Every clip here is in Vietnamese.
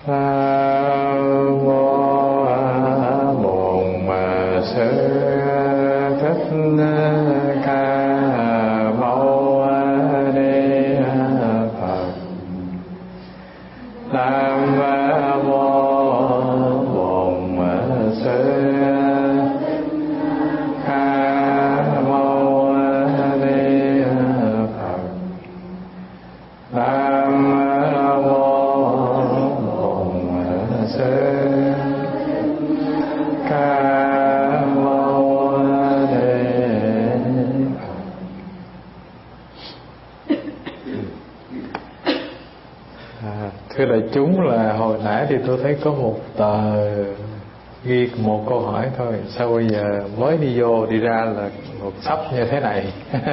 Nam mô Bổn Sư Thích Ca Mâu Ni Phật. Nam mô Bổn Sư Ca Mâu Ni Phật. Nam thưa đại chúng, là hồi nãy thì tôi thấy có một tờ ghi một câu hỏi thôi, sao bây giờ mới đi vô đi ra là một sắp như thế này.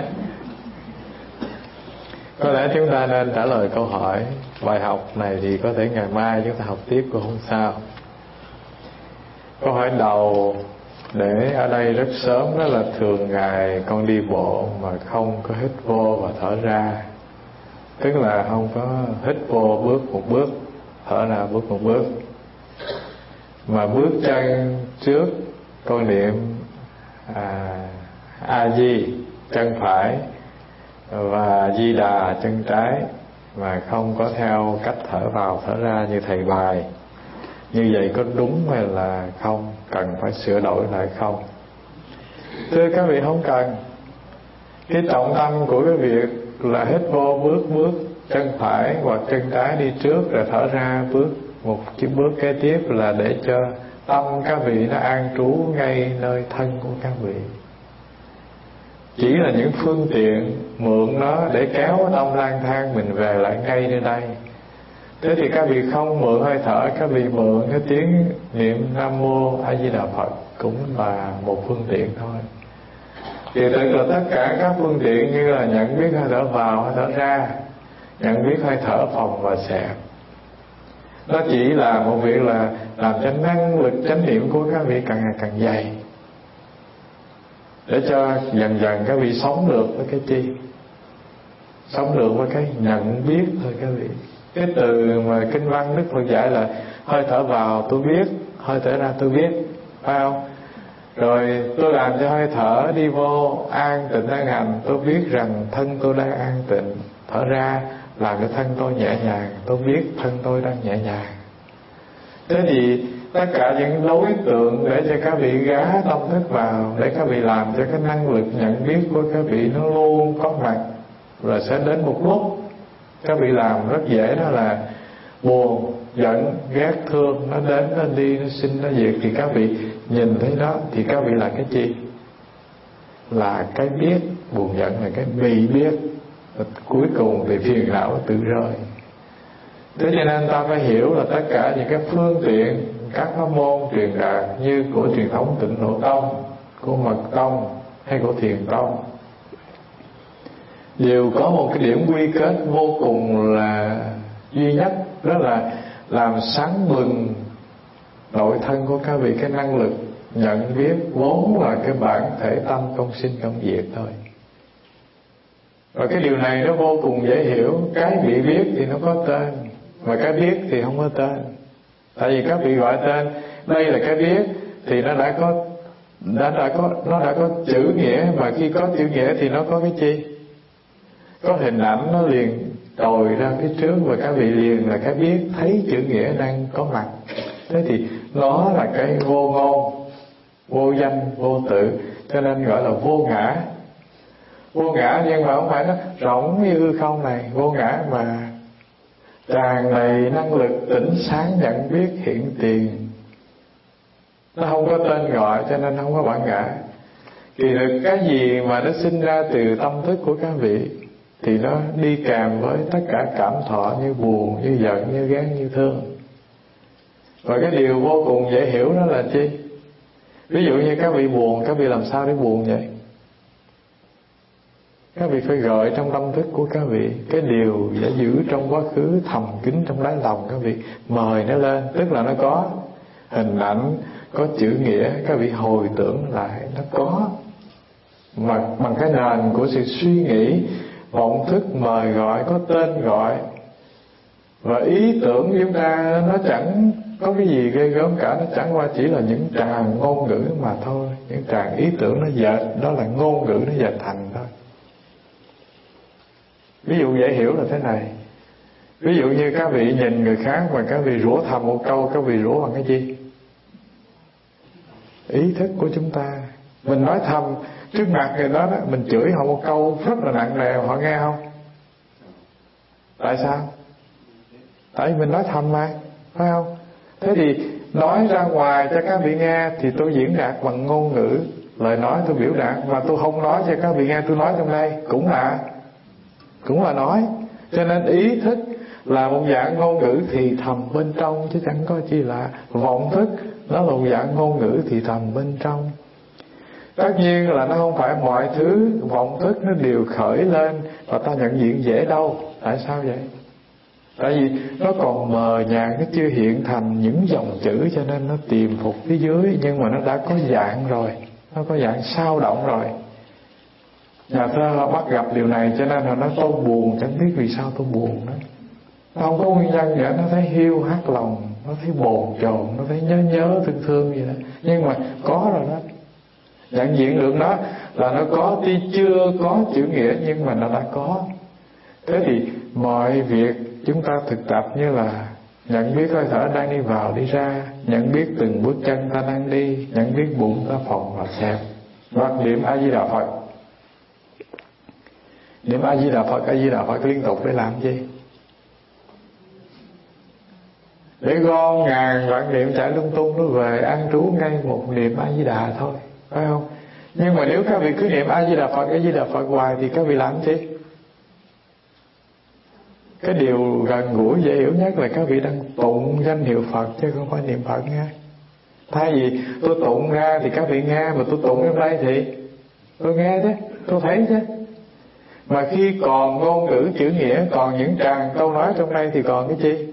Có lẽ chúng ta nên trả lời câu hỏi. Bài học này thì có thể ngày mai chúng ta học tiếp cũng không sao. Câu hỏi đầu để ở đây rất sớm, đó là thường ngày con đi bộ mà không có hít vô và thở ra. Tức là không có hít vô bước một bước, thở ra bước một bước, mà bước chân trước con niệm A Di chân phải và Di Đà chân trái, mà không có theo cách thở vào thở ra như thầy bài. Như vậy có đúng hay là không? Cần phải sửa đổi lại không? Thưa các vị, không cần. Cái trọng tâm của cái việc là hít vô bước chân phải hoặc chân trái đi trước, rồi thở ra một bước kế tiếp, là để cho tâm các vị nó an trú ngay nơi thân của các vị. Chỉ là những phương tiện mượn nó để kéo tâm lang thang mình về lại ngay nơi đây. Thế thì các vị không mượn hơi thở, các vị mượn cái tiếng niệm Nam Mô A Di Đà Phật cũng là một phương tiện thôi. Thì tức là tất cả các phương tiện như là nhận biết hơi thở vào, hơi thở ra, nhận biết hơi thở phồng và xẹp, nó chỉ là một việc là làm cho năng lực chánh niệm của các vị càng ngày càng dày, để cho dần dần các vị sống được với cái chi? Sống được với cái nhận biết thôi các vị. Cái từ mà kinh văn Đức Phật dạy là hơi thở vào tôi biết, hơi thở ra tôi biết, phải không? Rồi tôi làm cho hơi thở đi vô an tịnh an hành, tôi biết rằng thân tôi đang an tịnh. Thở ra làm cho thân tôi nhẹ nhàng, tôi biết thân tôi đang nhẹ nhàng. Thế thì tất cả những đối tượng để cho các vị gá tâm thức vào, để các vị làm cho cái năng lực nhận biết của các vị nó luôn có mặt. Rồi sẽ đến một lúc các vị làm rất dễ, đó là buồn, giận, ghét, thương, nó đến, nó đi, nó sinh, nó diệt, thì các vị nhìn thấy đó, thì các vị là cái chi? Là cái biết. Buồn giận là cái bị biết. Cuối cùng thì phiền não tự rơi. Thế cho nên ta phải hiểu là tất cả những cái phương tiện, các pháp môn truyền đạt như của truyền thống Tịnh Độ Tông, của Mật Tông hay của Thiền Tông, đều có một cái điểm quy kết vô cùng là duy nhất, đó là làm sáng bừng nội thân của các vị cái năng lực nhận biết vốn là cái bản thể tâm công sinh công diệt thôi. Và cái điều này nó vô cùng dễ hiểu. Cái bị biết thì nó có tên, mà cái biết thì không có tên. Tại vì các vị gọi tên, đây là cái biết, thì nó đã có chữ nghĩa, mà khi có chữ nghĩa thì nó có cái chi? Có hình ảnh nó liền trồi ra phía trước, và các vị liền là cái biết, thấy chữ nghĩa đang có mặt. Thế thì nó là cái vô ngôn, vô danh, vô tự, cho nên gọi là vô ngã. Vô ngã, nhưng mà không phải nó rỗng như hư không này. Vô ngã mà tràn đầy năng lực tỉnh sáng nhận biết hiện tiền. Nó không có tên gọi, cho nên không có bản ngã. Thì được cái gì mà nó sinh ra từ tâm thức của các vị thì nó đi kèm với tất cả cảm thọ, như buồn, như giận, như ghét, như thương. Và cái điều vô cùng dễ hiểu đó là chi? Ví dụ như các vị buồn, các vị làm sao để buồn vậy? Các vị phải gợi trong tâm thức của các vị cái điều đã giữ trong quá khứ, thầm kín trong đáy lòng các vị, mời nó lên. Tức là nó có hình ảnh, có chữ nghĩa, các vị hồi tưởng lại, nó có. Mà bằng cái nền của sự suy nghĩ, vọng thức mời gọi, có tên gọi, Và ý tưởng của chúng ta nó chẳng có cái gì ghê gớm cả, nó chẳng qua chỉ là những tràng ngôn ngữ mà thôi. Những tràng ý tưởng nó dệt, đó là ngôn ngữ nó dệt thành thôi. Ví dụ dễ hiểu là thế này. Ví dụ như các vị nhìn người khác mà các vị rủa thầm một câu, các vị rủa bằng cái gì? Ý thức của chúng ta. Mình nói thầm trước mặt người đó, mình chửi họ một câu rất là nặng nề, họ nghe không? Tại sao? Tại vì mình nói thầm mà, phải không? Thế thì nói ra ngoài cho các vị nghe thì tôi diễn đạt bằng ngôn ngữ, lời nói tôi biểu đạt. Mà tôi không nói cho các vị nghe, tôi nói trong đây cũng là nói. Cho nên ý thức là một dạng ngôn ngữ thì thầm bên trong, chứ chẳng có chi là vọng thức. Nó là một dạng ngôn ngữ thì thầm bên trong. Tất nhiên là nó không phải mọi thứ vọng thức nó đều khởi lên và ta nhận diện dễ đâu. Tại sao vậy? Tại vì nó còn mờ nhạt, nó chưa hiện thành những dòng chữ, cho nên nó tiềm phục phía dưới. Nhưng mà nó đã có dạng rồi, nó có dạng sao động rồi. Nhà thơ bắt gặp điều này cho nên là nó tôi buồn, chẳng biết vì sao tôi buồn đó. Nó không có nguyên nhân gì, nó thấy hiu hắt lòng, nó thấy bồn chồn, nó thấy nhớ thương thương gì đó. Nhưng mà có rồi đó. Nhận diện được nó là nó có, tuy chưa có chữ nghĩa nhưng mà nó đã có. Thế thì mọi việc chúng ta thực tập như là nhận biết hơi thở đang đi vào đi ra, nhận biết từng bước chân ta đang đi, nhận biết bụng ta phồng và xẹp, hoặc niệm A Di Đà Phật. Niệm A Di Đà Phật, A Di Đà Phật liên tục để làm gì? Để gom ngàn vạn niệm chạy lung tung nó về an trú ngay một niệm A Di Đà thôi, phải không? Nhưng mà nếu các vị cứ niệm A Di Đà Phật, A Di Đà Phật hoài thì các vị làm gì? Cái điều gần gũi dễ hiểu nhất là các vị đang tụng danh hiệu Phật chứ không phải niệm Phật nghe. Thay vì tôi tụng ra thì các vị nghe, mà tôi tụng trong đây thì tôi nghe chứ, tôi thấy chứ. Mà khi còn ngôn ngữ chữ nghĩa, còn những tràng câu nói trong đây thì còn cái gì?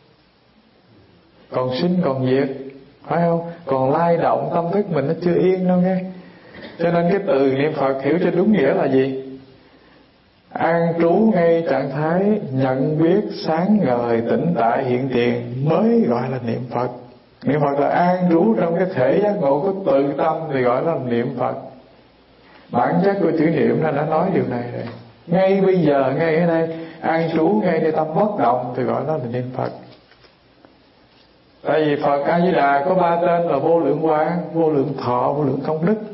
Còn sinh còn diệt, phải không? Còn lay động tâm thức mình nó chưa yên đâu nghe. Cho nên cái từ niệm Phật hiểu cho đúng nghĩa là gì? An trú ngay trạng thái nhận biết sáng ngời tĩnh tại hiện tiền mới gọi là niệm Phật. Niệm Phật là an trú trong cái thể giác ngộ của tự tâm thì gọi là niệm Phật. Bản chất của chữ niệm nó đã nói điều này rồi. Ngay bây giờ, ngay ở đây, an trú ngayในtâm bất động thì gọi đó là niệm Phật. Tại vì Phật A Di Đà có ba tên là vô lượng quang, vô lượng thọ, vô lượng công đức.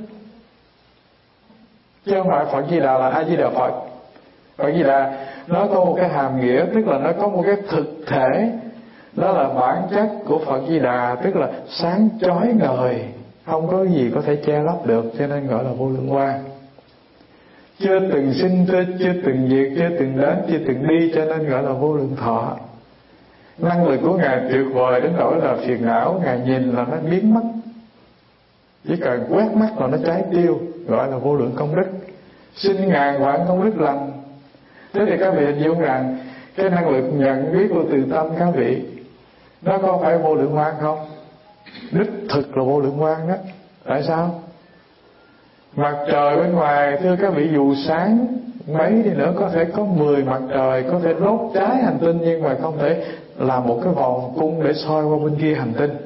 Chứ không phải Phật Di Đà là A Di Đà Phật. Phật Di Đà nó có một cái hàm nghĩa, tức là nó có một cái thực thể, đó là bản chất của Phật Di Đà, tức là sáng chói ngời, không có gì có thể che lấp được, cho nên gọi là vô lượng quang. Chưa từng sinh, chưa từng diệt, chưa từng đến, chưa từng đi, cho nên gọi là vô lượng thọ. Năng lực của Ngài tuyệt vời đến nỗi là phiền não Ngài nhìn là nó biến mất, chỉ cần quét mắt là nó cháy tiêu, gọi là vô lượng công đức. Sinh ngàn vạn công đức lành. Thế thì các vị hình dung rằng cái năng lực nhận biết của từ tâm các vị nó có phải vô lượng quang không? Đích thực là vô lượng quang đó. Tại sao? Mặt trời bên ngoài, thưa các vị, dù sáng mấy đi nữa, có thể có 10 mặt trời có thể đốt cháy hành tinh, nhưng mà không thể làm một cái vòng cung để soi qua bên kia hành tinh.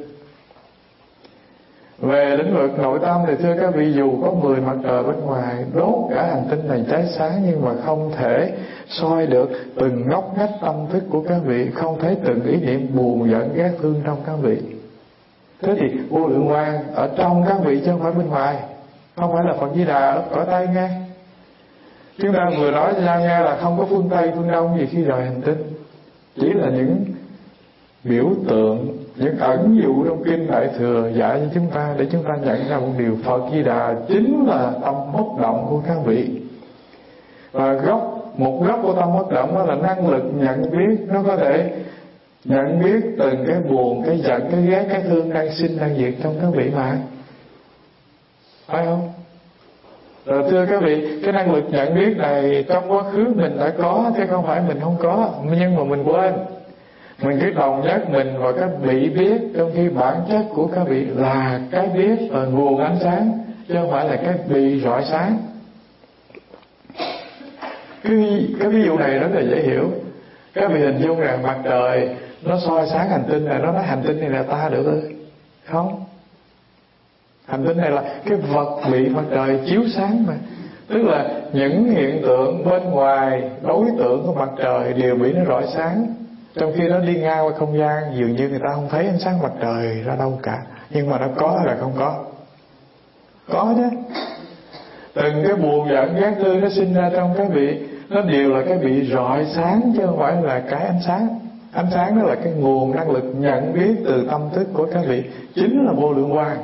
Về lĩnh vực nội tâm thì thưa các vị, dù có 10 mặt trời bên ngoài đốt cả hành tinh này cháy sáng, nhưng mà không thể soi được từng ngóc ngách tâm thức của các vị, không thấy từng ý niệm buồn giận ghét thương trong các vị. Thế thì vô lượng quang ở trong các vị chứ không phải bên ngoài, không phải là Phật Di Đà ở tay nghe. Chúng ta vừa nói cho nhau nghe là không có phương Tây phương Đông gì khi rời hành tinh, chỉ là những biểu tượng, những ẩn dụ trong kinh Đại Thừa dạy cho chúng ta để chúng ta nhận ra một điều: Phật Di Đà chính là tâm bất động của các vị. Và một gốc của tâm bất động đó là năng lực nhận biết. Nó có thể nhận biết từng cái buồn, cái giận, cái ghét, cái thương đang sinh đang diệt trong các vị mà, phải không? Rồi thưa các vị, cái năng lực nhận biết này trong quá khứ mình đã có, chứ không phải mình không có, nhưng mà mình quên. Mình cứ đồng nhất mình vào cái bị biết, trong khi bản chất của các vị là cái biết và nguồn ánh sáng, chứ không phải là cái bị rọi sáng. Cái ví dụ này rất là dễ hiểu. Các vị hình dung rằng mặt trời nó soi sáng hành tinh này, nó nói hành tinh này là ta được ư? Không. Hành tinh này là cái vật bị mặt trời chiếu sáng mà. Tức là những hiện tượng bên ngoài đối tượng của mặt trời đều bị nó rọi sáng. Trong khi nó đi ngang qua không gian, dường như người ta không thấy ánh sáng mặt trời ra đâu cả. Nhưng mà nó có là không có? Có chứ. Từng cái buồn giận ghét thương nó sinh ra trong cái vị, nó đều là cái bị rọi sáng, chứ không phải là cái ánh sáng. Ánh sáng đó là cái nguồn năng lực nhận biết từ tâm thức của các vị, chính là vô lượng quang.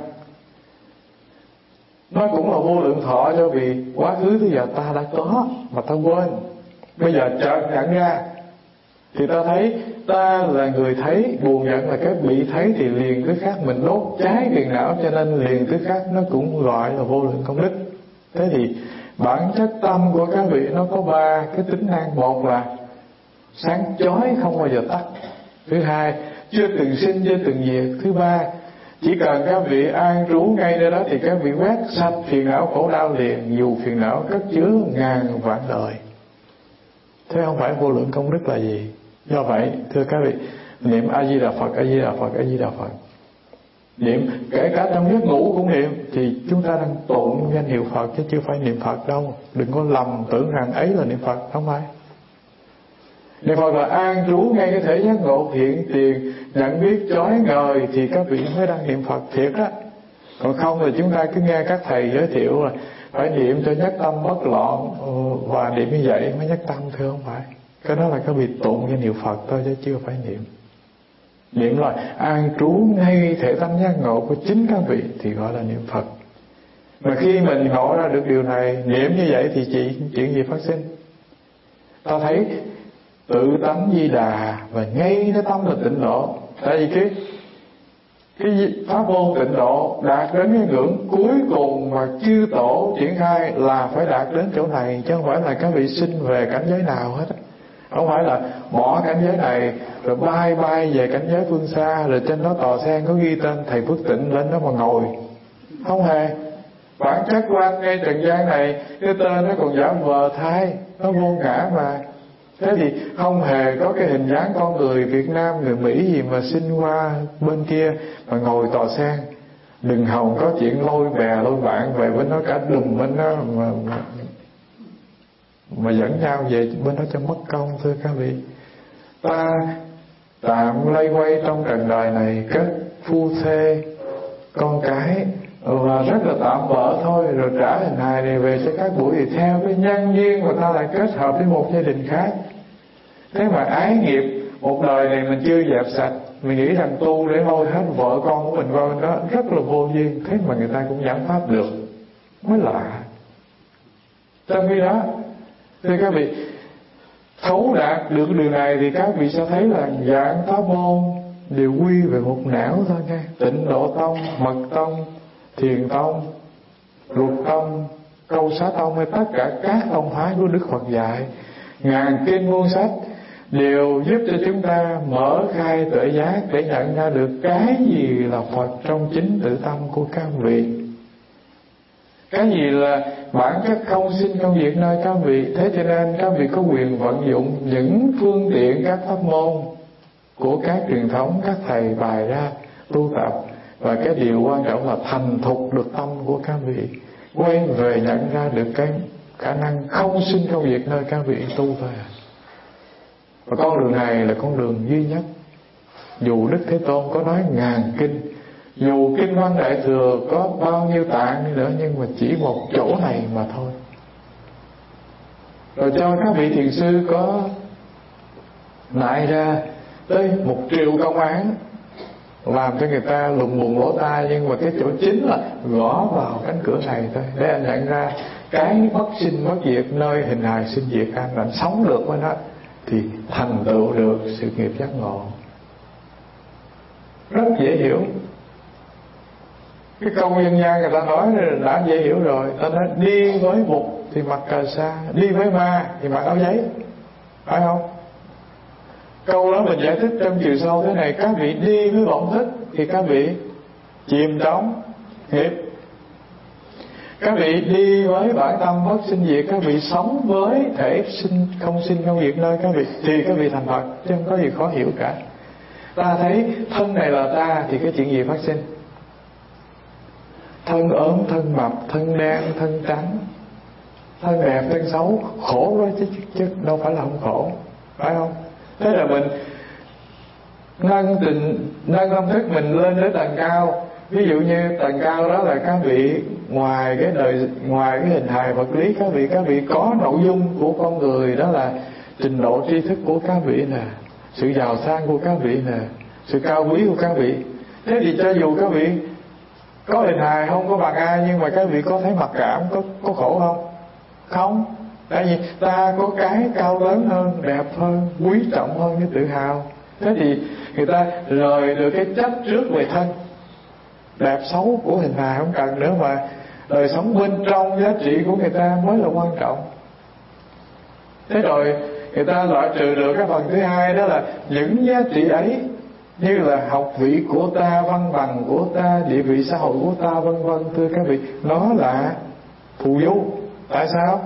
Nó cũng là vô lượng thọ, cho vì quá khứ tới giờ ta đã có mà ta quên. Bây giờ chợt nhận ra thì ta thấy ta là người thấy, buồn giận là cái bị thấy, thì liền tức khắc mình đốt cháy phiền não, cho nên liền tức khắc nó cũng gọi là vô lượng công đức. Thế thì bản chất tâm của các vị nó có ba cái tính năng. Một là sáng chói không bao giờ tắt. Thứ hai, chưa từng sinh chưa từng diệt. Thứ ba, chỉ cần các vị an trú ngay nơi đó thì các vị quét sạch phiền não khổ đau liền, dù phiền não cất chứa ngàn vạn đời. Thế không phải vô lượng công đức là gì? Do vậy thưa các vị, niệm A Di Đà Phật, A Di Đà Phật, A Di Đà Phật, niệm kể cả trong giấc ngủ cũng niệm, thì chúng ta đang tụng danh hiệu Phật chứ chưa phải niệm Phật đâu. Đừng có lầm tưởng rằng ấy là niệm Phật, không phải. Niệm Phật là an trú ngay cái thể giác ngộ hiện tiền, nhận biết chói ngời, thì các vị mới đang niệm Phật thiệt á. Còn không là chúng ta cứ nghe các thầy giới thiệu là phải niệm cho nhất tâm bất loạn, và niệm như vậy mới nhất tâm, thưa không phải. Cái đó là các vị tụng danh hiệu Phật thôi chứ chưa phải niệm. Niệm là an trú ngay thể tâm giác ngộ của chính các vị thì gọi là niệm Phật. Mà khi mình ngộ ra được điều này, niệm như vậy thì chuyện gì phát sinh? Ta thấy tự tánh Di Đà và ngay cái tâm là tịnh độ. Tại vì cái pháp môn tịnh độ đạt đến cái ngưỡng cuối cùng mà chư tổ triển khai là phải đạt đến chỗ này, chứ không phải là các vị sinh về cảnh giới nào hết. Không phải là bỏ cảnh giới này rồi bay về cảnh giới phương xa, rồi trên đó tòa sen có ghi tên thầy Phước Tịnh lên đó mà ngồi. Không hề. Bản chất của anh ngay trần gian này, cái tên nó còn giả vờ thay, nó vô ngã mà. Thế thì không hề có cái hình dáng con người Việt Nam, người Mỹ gì mà sinh qua bên kia mà ngồi tòa sen. Đừng hòng có chuyện lôi bè lôi bạn về bên đó cả đùm bên đó mà dẫn nhau về bên đó cho mất công, thưa các vị. Ta tạm lây quay trong trần đời này, kết phu thê con cái và rất là tạm bỡ thôi, rồi trả hình hài này về cho các buổi, thì theo cái nhân duyên mà ta lại kết hợp với một gia đình khác. Thế mà ái nghiệp một đời này mình chưa dẹp sạch, mình nghĩ rằng tu để lôi hết vợ con của mình qua bên đó rất là vô duyên. Thế mà người ta cũng giảng pháp được, mới lạ. Trong khi đó thưa các vị, thấu đạt được điều này thì các vị sẽ thấy là dạng pháp môn đều quy về một não thôi nha. Tịnh Độ Tông, Mật Tông, Thiền Tông, Luật Tông, Câu Xá Tông hay tất cả các tông phái của Đức Phật dạy, ngàn kinh muôn sách đều giúp cho chúng ta mở khai tuệ giác để nhận ra được cái gì là Phật trong chính tự tâm của các vị. Cái gì là bản chất không sinh không diệt nơi các vị. Thế cho nên các vị có quyền vận dụng những phương tiện, các pháp môn của các truyền thống, các thầy bài ra tu tập. Và cái điều quan trọng là thành thục được tâm của các vị, quay về nhận ra được cái khả năng không sinh không diệt nơi các vị tu thôi. Và con đường này là con đường duy nhất. Dù Đức Thế Tôn có nói ngàn kinh, dù Kinh Văn Đại Thừa có bao nhiêu tạng đi nữa, nhưng mà chỉ một chỗ này mà thôi. Rồi cho các vị thiền sư có nại ra tới 1 triệu công án, làm cho người ta lùng bùng lỗ tai, nhưng mà cái chỗ chính là gõ vào cánh cửa này thôi, để anh nhận ra cái bất sinh bất diệt nơi hình hài sinh diệt, anh sống được với nó thì thành tựu được sự nghiệp giác ngộ. Rất dễ hiểu. Cái câu dân gian người ta nói đã dễ hiểu rồi. Ta nói đi với Bụt thì mặc cà sa, đi với ma thì mặc áo giấy, phải không? Câu đó mình giải thích trong chiều sâu thế này: các vị đi với vọng thức thì các vị chìm đắm nghiệp. Các vị đi với bản tâm bất sinh diệt, các vị sống với thể sinh không diệt nơi các vị, thì các vị thành Phật, chứ không có gì khó hiểu cả. Ta thấy thân này là ta thì cái chuyện gì phát sinh? Thân ốm, thân mập, thân đen, thân trắng, thân đẹp, thân xấu, khổ đó chứ đâu phải là không khổ, phải không? Thế là mình nâng tâm thức mình lên đến tầng cao. Ví dụ như tầng cao đó là các vị ngoài cái hình hài vật lý, các vị có nội dung của con người, đó là trình độ tri thức của các vị nè, sự giàu sang của các vị nè, sự cao quý của các vị. Thế thì cho dù các vị có hình hài không có bằng ai, nhưng mà các vị có thấy mặc cảm, có khổ không? Không. Tại vì ta có cái cao lớn hơn, đẹp hơn, quý trọng hơn, cái tự hào. Thế thì người ta rời được cái chấp trước về thân. Đẹp xấu của hình hài không cần nữa, mà đời sống bên trong giá trị của người ta mới là quan trọng. Thế rồi người ta loại trừ được cái phần thứ hai, đó là những giá trị ấy, như là học vị của ta, văn bằng của ta, địa vị xã hội của ta, vân vân. Thưa các vị, nó là phù du. Tại sao?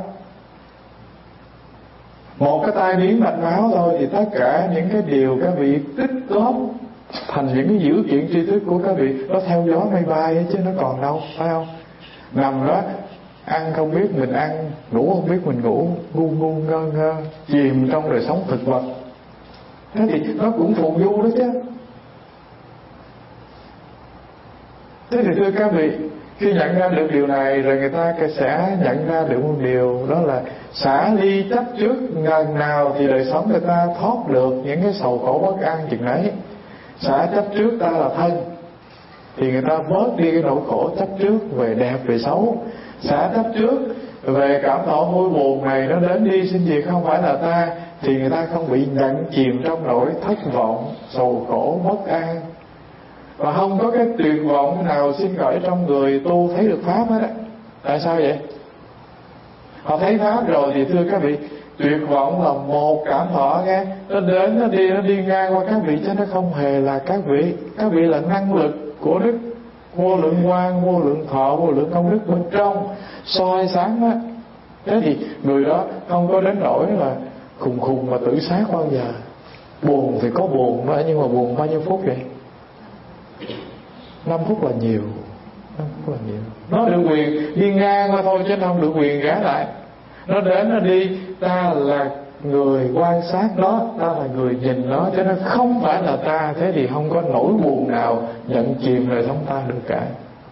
Một cái tai biến mạch máu thôi thì tất cả những cái điều các vị tích góp thành những cái dữ kiện tri thức của các vị, nó theo gió mây bay ấy, chứ nó còn đâu, phải không? Nằm đó ăn không biết mình ăn, ngủ không biết mình ngủ, ngu ngơ ngơ, chìm trong đời sống thực vật. Thế thì nó cũng phù du đó chứ. Thế thì thưa các vị, khi nhận ra được điều này rồi, người ta sẽ nhận ra được một điều, đó là xả ly chấp trước, ngần nào thì đời sống người ta thoát được những cái sầu khổ bất an chừng nấy. Xả chấp trước ta là thân thì người ta bớt đi cái nỗi khổ chấp trước về đẹp về xấu. Xả chấp trước về cảm thọ vui buồn này nó đến đi sinh diệt không phải là ta, thì người ta không bị nhận chìm trong nỗi thất vọng, sầu khổ, bất an. Và không có cái tuyệt vọng nào sinh khởi trong người tu thấy được Pháp hết á. Tại sao vậy? Họ thấy Pháp rồi thì thưa các vị, tuyệt vọng là một cảm thọ nghe, nó đến nó đi ngang qua các vị, chứ nó không hề là các vị. Các vị là năng lực của Đức vô lượng quang, vô lượng thọ, vô lượng công đức bên trong soi sáng á. Thế thì người đó không có đến nỗi là khùng mà tự sát bao giờ. Buồn thì có buồn đó, nhưng mà buồn bao nhiêu phút vậy? 5 phút là nhiều. 5 phút là nhiều. Nó được quyền đi ngang qua thôi, chứ không được quyền gã lại. Nó đến nó đi, ta là người quan sát nó, ta là người nhìn nó, cho nên không phải là ta. Thế thì không có nỗi buồn nào nhận chìm đời sống ta được cả.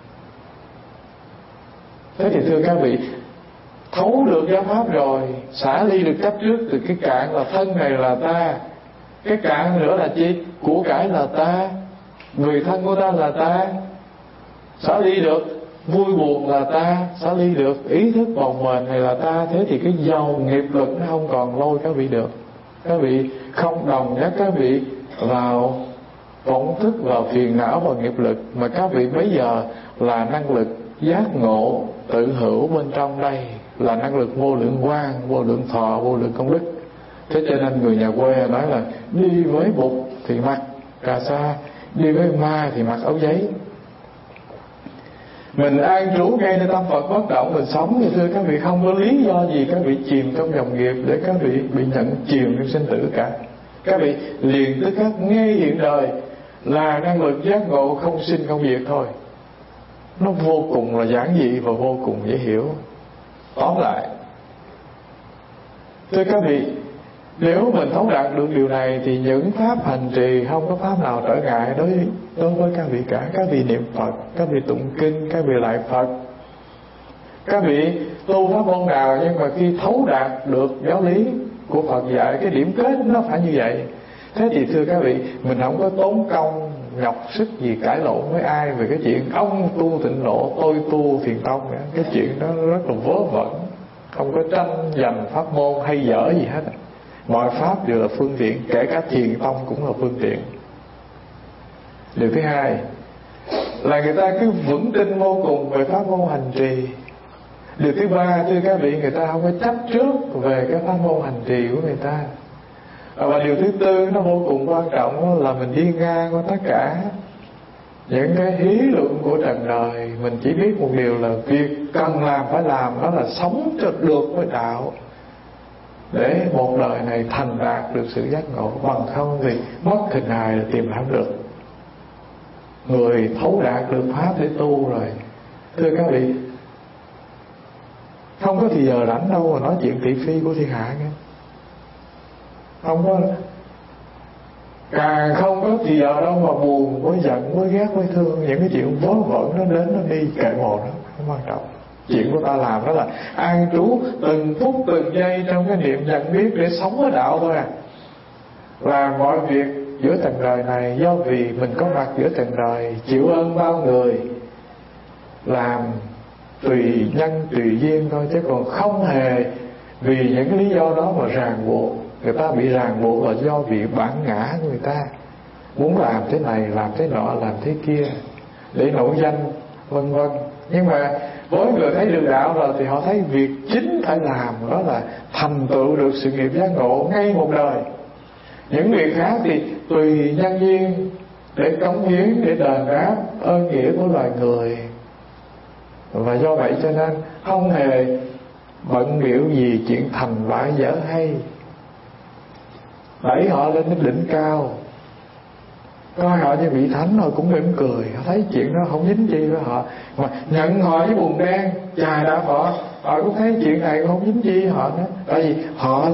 Thế thì thưa các vị, thấu được giáo pháp rồi, xả ly được chấp trước từ cái cạn là thân này là ta. Cái cạn nữa là chi? Của cải là ta, người thân của ta là ta. Xả ly được vui buồn là ta, xả ly được ý thức bồng bềnh này là ta. Thế thì cái dầu nghiệp lực nó không còn lôi các vị được. Các vị không đồng nhất các vị vào vọng thức, vào phiền não, vào nghiệp lực, mà các vị bây giờ là năng lực giác ngộ tự hữu bên trong đây, là năng lực vô lượng quang, vô lượng thọ, vô lượng công đức. Thế cho nên người nhà quê nói là đi với Bụt thì mặc cà sa, đi với ma thì mặc áo giấy. Mình an trú ngay nơi tâm Phật bất động, mình sống thì thưa các vị không có lý do gì các vị chìm trong dòng nghiệp để các vị bị nhận chìm trong sinh tử cả. Các vị liền tức khắc ngay hiện đời là năng lực giác ngộ không sinh không diệt thôi. Nó vô cùng là giản dị và vô cùng dễ hiểu. Tóm lại, thưa các vị, nếu mình thấu đạt được điều này thì những pháp hành trì không có pháp nào trở ngại đối với các vị cả. Các vị niệm Phật, các vị tụng kinh, các vị lại Phật, các vị tu pháp môn nào, nhưng mà khi thấu đạt được giáo lý của Phật dạy, cái điểm kết nó phải như vậy. Thế thì thưa các vị, mình không có tốn công nhọc sức gì cãi lộn với ai về cái chuyện ông tu tịnh độ, tôi tu thiền tông nữa. Cái chuyện đó rất là vớ vẩn, không có tranh giành pháp môn hay dở gì hết. Mọi pháp đều là phương tiện, kể cả thiền tông cũng là phương tiện. Điều thứ hai là người ta cứ vững tin vô cùng về pháp môn hành trì. Điều thứ ba, thưa các vị, người ta không có chấp trước về cái pháp môn hành trì của người ta. Và điều thứ tư nó vô cùng quan trọng là mình đi ngang qua tất cả. những cái hí luận của trần đời. Mình chỉ biết một điều là việc cần làm phải làm, đó là sống cho được với đạo, để một đời này thành đạt được sự giác ngộ. Bằng không thì mất hình hài là tìm không được. Người thấu đạt được pháp để tu rồi, thưa các vị, không có thì giờ rảnh đâu mà nói chuyện thị phi của thiên hạ nghe. Không có, càng không có thì giờ đâu mà buồn, mới giận, mới ghét, mới thương. Những cái chuyện vớ vẩn nó đến nó đi, kệ một nó không quan trọng. Chuyện của ta làm đó là an trú từng phút từng giây trong cái niệm nhận biết để sống với đạo thôi à. Làm mọi việc giữa trần đời này do vì mình có mặt giữa trần đời, chịu ơn bao người, làm tùy nhân tùy duyên thôi, chứ còn không hề vì những cái lý do đó mà ràng buộc. Người ta bị ràng buộc là do vì bản ngã của người ta, muốn làm thế này, làm thế nọ, làm thế kia để nổi danh vân vân. Nhưng mà với người thấy được đạo rồi thì họ thấy việc chính phải làm đó là thành tựu được sự nghiệp giác ngộ ngay một đời. Những việc khác thì tùy nhân duyên để cống hiến, để đền đáp ơn nghĩa của loài người. Và do vậy cho nên không hề bận biểu gì chuyện thành bại dở hay, đẩy họ lên đến đỉnh cao. Coi họ như vị thánh họ cũng mỉm cười, họ thấy chuyện đó không dính chi với họ, mà nhận họ với bùn đen chà đã họ cũng thấy chuyện này cũng không dính chi với họ nữa. Tại vì họ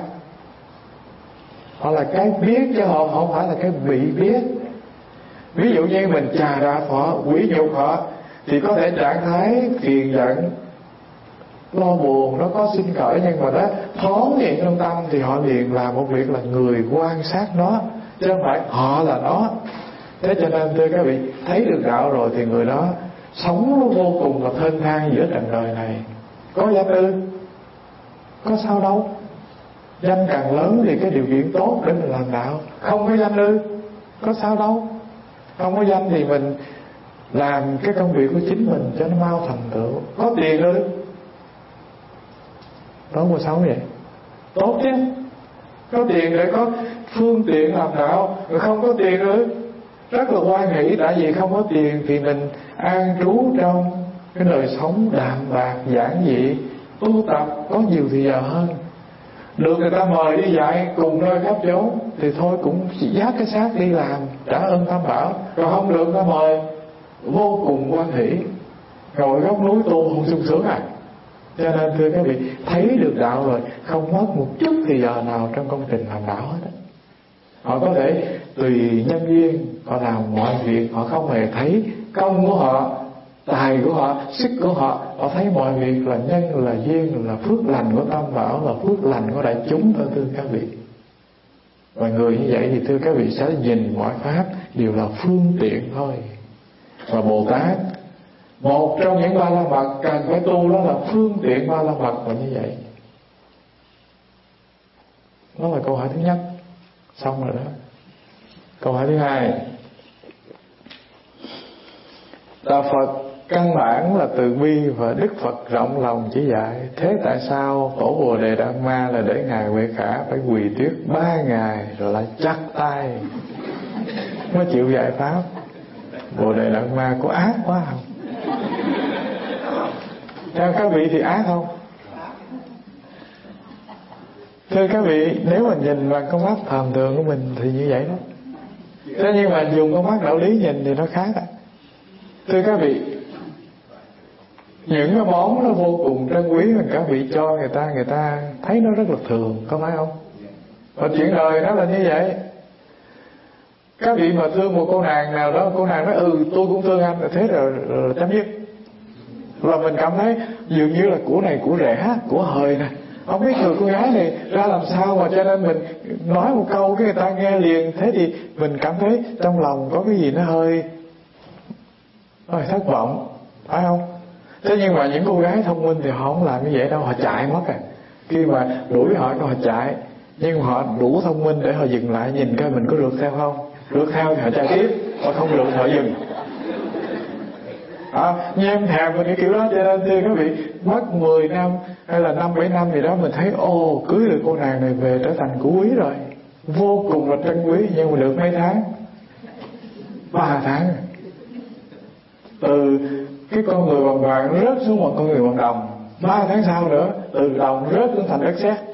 là cái biết, chứ họ không phải là cái bị biết. Ví dụ như mình chà đạp họ, quỷ nhục họ, thì có thể trạng thái phiền giận, lo buồn nó có sinh khởi, nhưng mà đó thoáng hiện trong tâm thì họ liền làm một việc là người quan sát nó, chứ không phải họ là nó. Thế cho nên thưa các vị, thấy được đạo rồi thì người đó sống nó vô cùng là thênh thang giữa trần đời này. Có danh ư? Có sao đâu. Danh càng lớn thì cái điều kiện tốt để mình làm đạo. Không có danh ư? Có sao đâu. Không có danh thì mình làm cái công việc của chính mình cho nó mau thành tựu. Có tiền ư? Đó mà xấu vậy? Tốt chứ. Có tiền để có phương tiện làm đạo. Rồi không có tiền ư? Rất là hoan hỷ. Tại vì không có tiền thì mình an trú trong cái đời sống đạm bạc giản dị, tu tập có nhiều thì giờ hơn. Được người ta mời đi dạy cùng nơi khắp chốn thì thôi cũng chỉ dắt cái xác đi làm trả ơn Tam Bảo. Rồi không được người ta mời, vô cùng hoan hỷ, ngồi góc núi tu không sung sướng à. Cho nên thưa các vị, thấy được đạo rồi không mất một chút thì giờ nào trong công trình làm đạo hết. Họ có thể tùy nhân duyên họ làm mọi việc, họ không hề thấy công của họ, tài của họ, sức của họ. Họ thấy mọi việc là nhân, là duyên, là phước lành của Tam Bảo, là phước lành của đại chúng thôi thưa các vị. Và người như vậy thì thưa các vị sẽ nhìn mọi pháp đều là phương tiện thôi. Và Bồ Tát, một trong những ba la mật cần phải tu đó là phương tiện ba la mật là như vậy. Đó là câu hỏi thứ nhất. Xong rồi đó. Câu hỏi thứ hai. Đạo Phật căn bản là từ bi và Đức Phật rộng lòng chỉ dạy. Thế tại sao Tổ Bồ Đề Đạt Ma là để Ngài Huệ Khả phải quỳ tuyết 3 ngày rồi lại chặt tay mới chịu dạy pháp? Bồ Đề Đạt Ma có ác quá không? Theo các vị thì ác không? Thưa các vị, nếu mà nhìn bằng con mắt phàm thường của mình thì như vậy đó. Thế nhưng mà dùng con mắt đạo lý nhìn thì nó khác. Thưa các vị, những cái món nó vô cùng trân quý mà các vị cho người ta thấy nó rất là thường, có phải không? Và chuyện đời nó là như vậy. Các vị mà thương một cô nàng nào đó, cô nàng nói tôi cũng thương anh, thế rồi chấm dứt. Là mình cảm thấy dường như là của này của rẻ, của hời này, không biết người cô gái này ra làm sao mà cho nên mình nói một câu cái người ta nghe liền. Thế thì mình cảm thấy trong lòng có cái gì nó hơi thất vọng, phải không? Thế nhưng mà những cô gái thông minh thì họ không làm như vậy đâu, họ chạy mất à. Khi mà đuổi họ chạy, nhưng mà họ đủ thông minh để họ dừng lại nhìn coi mình có rượt theo không. Rượt theo thì họ chạy tiếp, họ không rượt họ dừng. Như em thèm mình cái kiểu đó, cho nên thưa các vị, mất 10 năm hay là 5-7 năm gì đó mình thấy cưới được cô nàng này về trở thành của quý rồi, vô cùng là trân quý. Nhưng mà được mấy tháng, 3 tháng từ cái con người bằng vàng rớt xuống một con người bằng đồng, 3 tháng sau nữa từ đồng rớt xuống thành đất sét.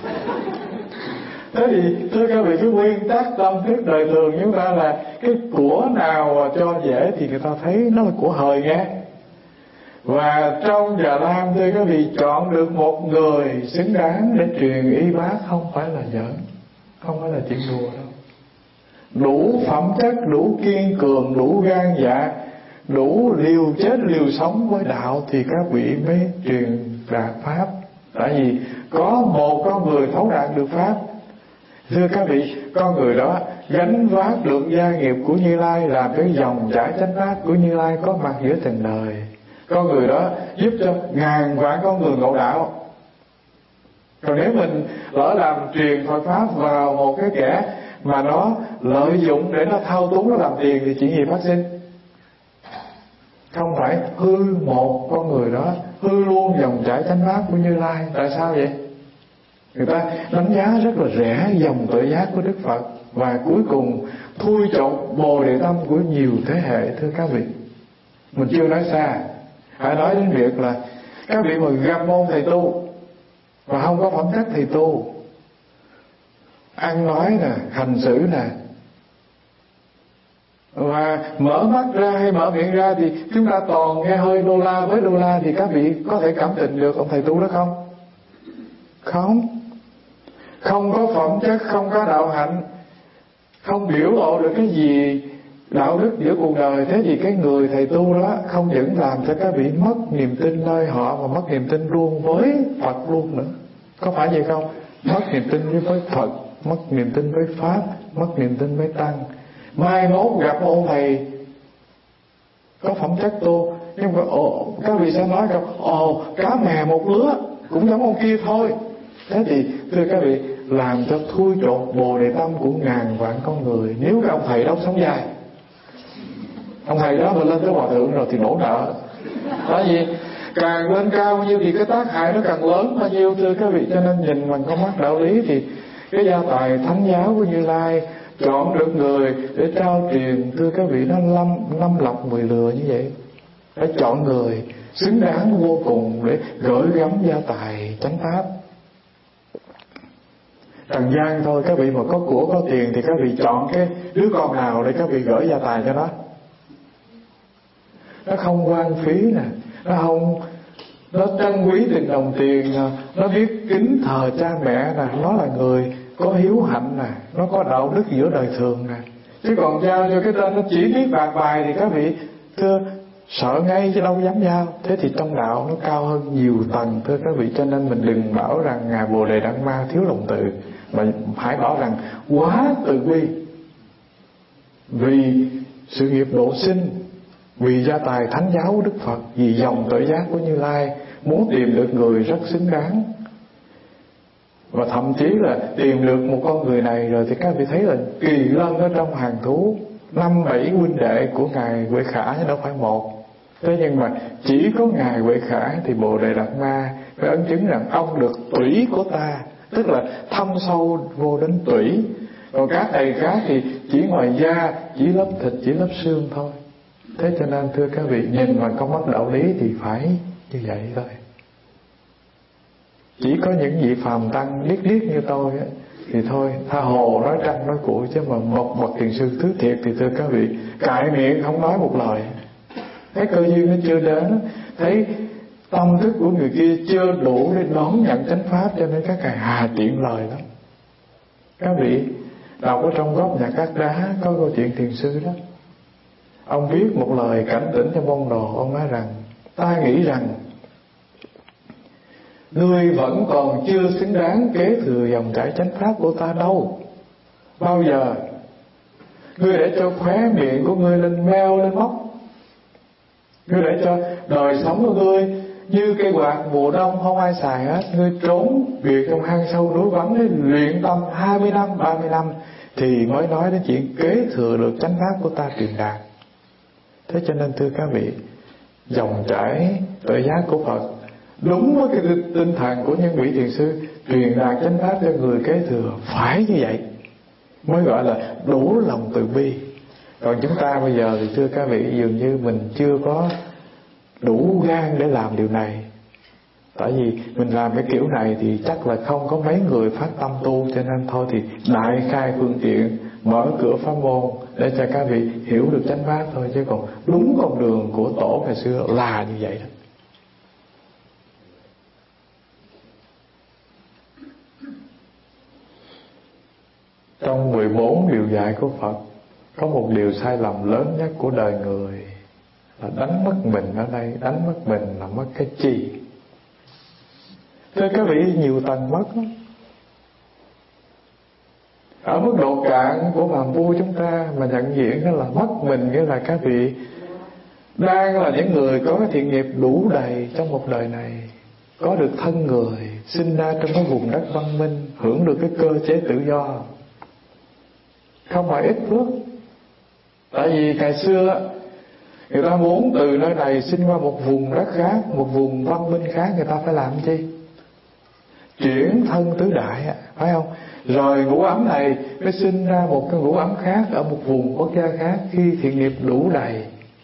Thế thì thưa các vị, cái nguyên tắc tâm thức đời thường chúng ta là cái của nào mà cho dễ thì người ta thấy nó là của hời nghe. Và trong Già Lam thưa các vị, chọn được một người xứng đáng để truyền y bác không phải là giỡn, không phải là chuyện đùa đâu. Đủ phẩm chất, đủ kiên cường, đủ gan dạ, đủ liều chết liều sống với đạo thì các vị mới truyền đạt pháp. Tại vì có một con người thấu đạt được pháp. Thưa các vị, con người đó gánh vác được gia nghiệp của Như Lai, làm cái dòng chảy chánh pháp của Như Lai có mặt giữa từng đời. Con người đó giúp cho ngàn vạn con người ngộ đạo. Còn nếu mình lỡ làm truyền Phật pháp vào một cái kẻ mà nó lợi dụng để nó thao túng, nó làm tiền thì chuyện gì phát sinh? Không phải hư một con người đó, hư luôn dòng chảy chánh pháp của Như Lai. Tại sao vậy? Người ta đánh giá rất là rẻ dòng tự giác của Đức Phật, và cuối cùng thui chột bồ đề tâm của nhiều thế hệ. Thưa các vị, mình chưa nói xa, hãy nói đến việc là các vị mà gặp môn thầy tu và không có phẩm chất thầy tu, ăn nói nè, hành xử nè, và mở mắt ra hay mở miệng ra thì chúng ta toàn nghe hơi đô la với đô la, thì các vị có thể cảm tình được ông thầy tu đó không? Không có phẩm chất, không có đạo hạnh, không biểu lộ được cái gì đạo đức giữa cuộc đời. Thế thì cái người thầy tu đó không những làm cho các vị mất niềm tin nơi họ, mà mất niềm tin luôn với Phật luôn nữa. Có phải vậy không? Mất niềm tin với Phật, mất niềm tin với Pháp, mất niềm tin với Tăng. Mai mốt gặp ông thầy có phẩm chất tu, nhưng mà các vị sẽ nói rằng cá mè một lứa cũng giống ông kia thôi. Thế thì thưa các vị, làm cho thui chột bồ đề tâm của ngàn vạn con người. Nếu cái ông thầy đó sống dài, ông thầy đó mà lên tới hòa thượng rồi thì đổ nợ. Tại vì càng lên cao bao nhiêu thì cái tác hại nó càng lớn bao nhiêu. Thưa các vị, cho nên nhìn bằng con mắt đạo lý thì cái gia tài thánh giáo của Như Lai chọn được người để trao truyền. Thưa các vị, nó năm lọc 10 lừa như vậy. Phải chọn người xứng đáng vô cùng để gửi gắm gia tài chánh pháp. Trần gian thôi, các vị mà có của có tiền thì các vị chọn cái đứa con nào để các vị gửi gia tài cho nó. Nó không quan phí nè, nó trân quý tình đồng tiền nè, nó biết kính thờ cha mẹ nè, nó là người có hiếu hạnh nè, nó có đạo đức giữa đời thường nè. Chứ còn giao cho cái tên nó chỉ biết bạc bài thì các vị thưa sợ ngay chứ đâu dám giao. Thế thì trong đạo nó cao hơn nhiều tầng. Thưa các vị, cho nên mình đừng bảo rằng Ngài Bồ Đề Đạt Ma thiếu lòng từ, mà hãy bảo rằng quá từ bi. Vì sự nghiệp độ sinh, vì gia tài thánh giáo của Đức Phật, vì dòng tự giác của Như Lai, muốn tìm được người rất xứng đáng. Và thậm chí là tìm được một con người này rồi thì các vị thấy là kỳ lân ở trong hàng thú, 5-7 huynh đệ của Ngài Huệ Khả chứ đâu phải một. Thế nhưng mà chỉ có Ngài Huệ Khả thì Bồ Đề Đạt Ma phải ấn chứng rằng ông được tủy của ta, tức là thâm sâu vô đến tủy. Còn các thầy khác thì chỉ ngoài da, chỉ lớp thịt, chỉ lớp xương thôi. Thế cho nên thưa các vị, nhìn vào con mắt đạo lý thì phải như vậy thôi. Chỉ có những vị phàm tăng điếc như tôi á, thì thôi tha hồ nói trăng nói cuội, chứ mà một bậc thiền sư thứ thiệt thì thưa các vị cãi miệng không nói một lời. Thấy cơ duyên nó chưa đến, thấy tâm thức của người kia chưa đủ để đón nhận chánh pháp, cho nên các ngài hà tiện lời lắm. Các vị đọc ở trong góc nhà Cát Đá có câu chuyện thiền sư đó. Ông viết một lời cảnh tỉnh cho môn đồ. Ông nói rằng: ta nghĩ rằng ngươi vẫn còn chưa xứng đáng kế thừa dòng chảy chánh pháp của ta đâu. Bao giờ ngươi để cho khóe miệng của ngươi lên meo lên móc, ngươi để cho đời sống của ngươi như cây quạt mùa đông không ai xài hết, ngươi trốn biệt trong hang sâu núi vắng để luyện tâm 20 năm 30 năm thì mới nói đến chuyện kế thừa được chánh pháp của ta truyền đạt. Thế cho nên thưa các vị, dòng chảy tự giác của Phật đúng với cái tinh thần của những vị thiền sư truyền đạt chánh pháp cho người kế thừa phải như vậy mới gọi là đủ lòng từ bi. Còn chúng ta bây giờ thì thưa các vị, dường như mình chưa có đủ gan để làm điều này. Tại vì mình làm cái kiểu này thì chắc là không có mấy người phát tâm tu, cho nên thôi thì đại khai phương tiện, mở cửa pháp môn để cho các vị hiểu được chánh pháp thôi. Chứ còn đúng con đường của tổ ngày xưa là như vậy đó. Trong 14 điều dạy của Phật, có một điều sai lầm lớn nhất của đời người là đánh mất mình. Ở đây đánh mất mình là mất cái chi. Thưa các vị, nhiều tầng mất lắm. Ở mức độ cạn của phàm phu chúng ta mà nhận diện đó là mất mình, nghĩa là các vị đang là những người có cái thiện nghiệp đủ đầy trong một đời này, có được thân người, sinh ra trong cái vùng đất văn minh, hưởng được cái cơ chế tự do, không phải ít phước. Tại vì ngày xưa người ta muốn từ nơi này sinh qua một vùng đất khác, một vùng văn minh khác, người ta phải làm chi? Chuyển thân tứ đại, phải không? Rồi ngũ ấm này mới sinh ra một cái ngũ ấm khác ở một vùng quốc gia khác. Khi thiện nghiệp đủ đầy,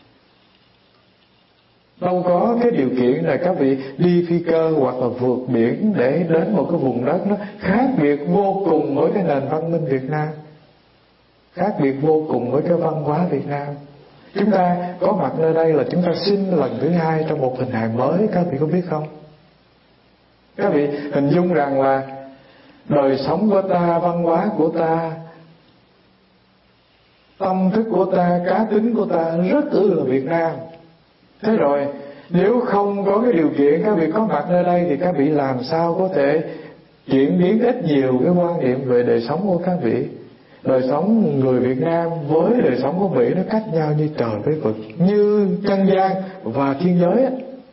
đâu có cái điều kiện là các vị đi phi cơ hoặc là vượt biển để đến một cái vùng đất nó khác biệt vô cùng với cái nền văn minh Việt Nam, khác biệt vô cùng với cái văn hóa Việt Nam. Chúng ta có mặt nơi đây là chúng ta sinh lần thứ hai trong một hình hài mới, các vị có biết không? Các vị hình dung rằng là đời sống của ta, văn hóa của ta, tâm thức của ta, cá tính của ta rất là Việt Nam. Thế rồi nếu không có cái điều kiện các vị có mặt nơi đây thì các vị làm sao có thể chuyển biến ít nhiều cái quan niệm về đời sống của các vị? Đời sống người Việt Nam với đời sống của Mỹ nó cách nhau như trời với vực, như chân gian và thiên giới á.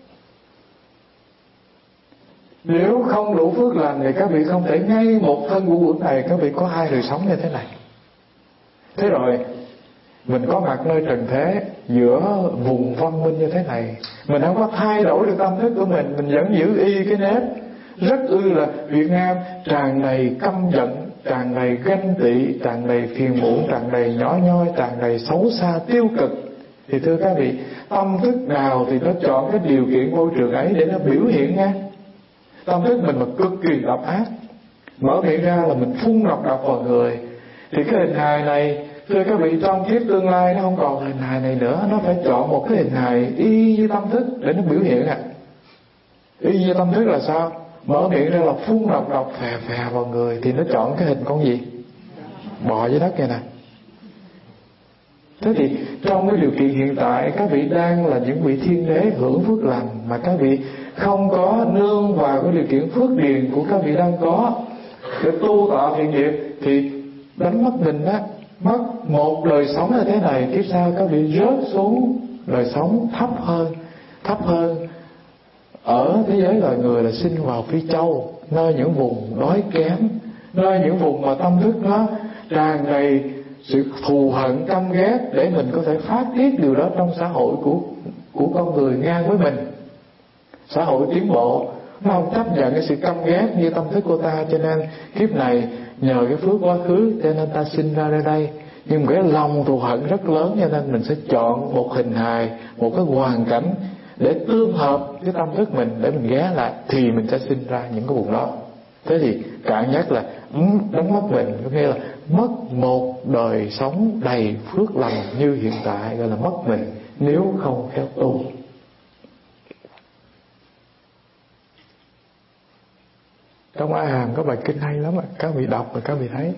Nếu không đủ phước lành thì các vị không thể ngay một thân của quẩn này các vị có hai đời sống như thế này. Thế rồi mình có mặt nơi trần thế, giữa vùng văn minh như thế này, mình không có thay đổi được tâm thức của mình vẫn giữ y cái nếp rất là Việt Nam, tràn đầy căm giận, tràn đầy ganh tị, tràn đầy phiền muộn, tràn đầy nhỏ nhoi, tràn đầy xấu xa tiêu cực. Thì thưa các vị, tâm thức nào thì nó chọn cái điều kiện môi trường ấy để nó biểu hiện nha. Tâm thức mình mà cực kỳ độc ác, mở miệng ra là mình phun độc vào người, thì cái hình hài này thưa các vị, trong kiếp tương lai nó không còn hình hài này nữa, nó phải chọn một cái hình hài y như tâm thức để nó biểu hiện ạ. Y như tâm thức là sao? Mở miệng ra là phun độc phè phè vào người, thì nó chọn cái hình con gì? Bò dưới đất này nè. Thế thì trong cái điều kiện hiện tại, các vị đang là những vị thiên đế hưởng phước lành, mà các vị không có nương vào cái điều kiện phước điền của các vị đang có để tu tạo thiện nghiệp, thì đánh mất mình á, mất một đời sống như thế này. Tiếp sau các vị rớt xuống đời sống thấp hơn ở thế giới loài người, là sinh vào Phi Châu, nơi những vùng đói kém, nơi những vùng mà tâm thức nó tràn đầy sự thù hận căm ghét, để mình có thể phát tiết điều đó trong xã hội của con người ngang với mình. Xã hội tiến bộ nó không chấp nhận cái sự căm ghét như tâm thức của ta, cho nên kiếp này nhờ cái phước quá khứ cho nên ta sinh ra nơi đây. Nhưng cái lòng thù hận rất lớn, cho nên mình sẽ chọn một hình hài, một cái hoàn cảnh để tương hợp cái tâm thức mình, để mình ghé lại, thì mình sẽ sinh ra những cái vùng đó. Thế thì cạn nhất là đánh mất mình, có nghĩa là mất một đời sống đầy phước lành như hiện tại, gọi là mất mình nếu không khéo tu. Trong A Hàm có bài kinh hay lắm ạ, các vị đọc và các vị thấy.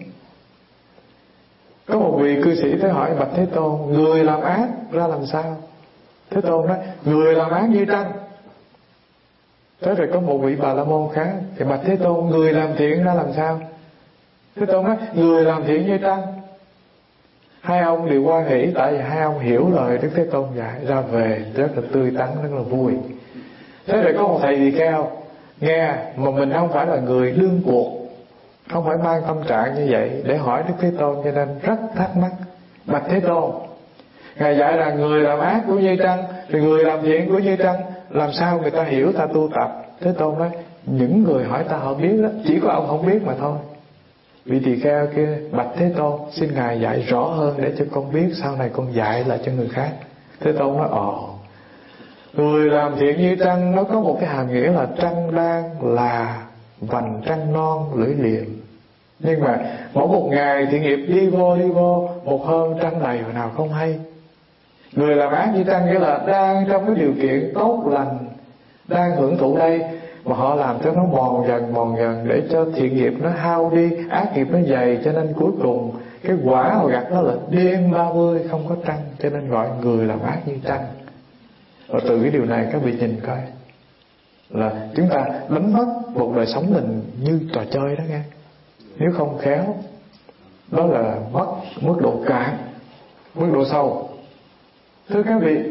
Có một vị cư sĩ tới hỏi bạch Thế Tôn, người làm ác ra làm sao? Thế Tôn nói, người làm ác như trăng. Thế rồi có một vị Bà La Môn khác thì bạch Thế Tôn, người làm thiện ra làm sao? Thế Tôn nói, người làm thiện như trăng. Hai ông đều hoan hỷ, tại vì hai ông hiểu lời Đức Thế Tôn dạy, ra về rất là tươi tắn, rất là vui. Thế rồi có một thầy tỳ kheo nghe mà mình không phải là người đương cuộc, không phải mang tâm trạng như vậy để hỏi Đức Thế Tôn, cho nên rất thắc mắc. Bạch Thế Tôn, Ngài dạy là người làm ác cũng như trăng, thì người làm thiện cũng như trăng, làm sao người ta hiểu, ta tu tập? Thế Tôn nói, những người hỏi ta họ biết đó, chỉ có ông không biết mà thôi. Vị tỳ kheo kia bạch Thế Tôn, xin ngài dạy rõ hơn để cho con biết, sau này con dạy lại cho người khác. Thế Tôn nói người làm thiện như trăng, nó có một cái hàm nghĩa là trăng đang là vành trăng non lưỡi liềm. Nhưng mà mỗi một ngày thiện nghiệp đi vô, một hôm trăng này hồi nào không hay. Người làm ác như trăng nghĩa là đang trong cái điều kiện tốt lành, đang hưởng thụ đây, mà họ làm cho nó mòn dần để cho thiện nghiệp nó hao đi, ác nghiệp nó dày, cho nên cuối cùng cái quả họ gặt đó là đêm 30 không có trăng, cho nên gọi người làm ác như trăng. Và từ cái điều này các vị nhìn coi là chúng ta đánh mất một đời sống mình như trò chơi đó nghe. Nếu không khéo, đó là mất mức độ cạn, mức độ sâu. Thưa các vị,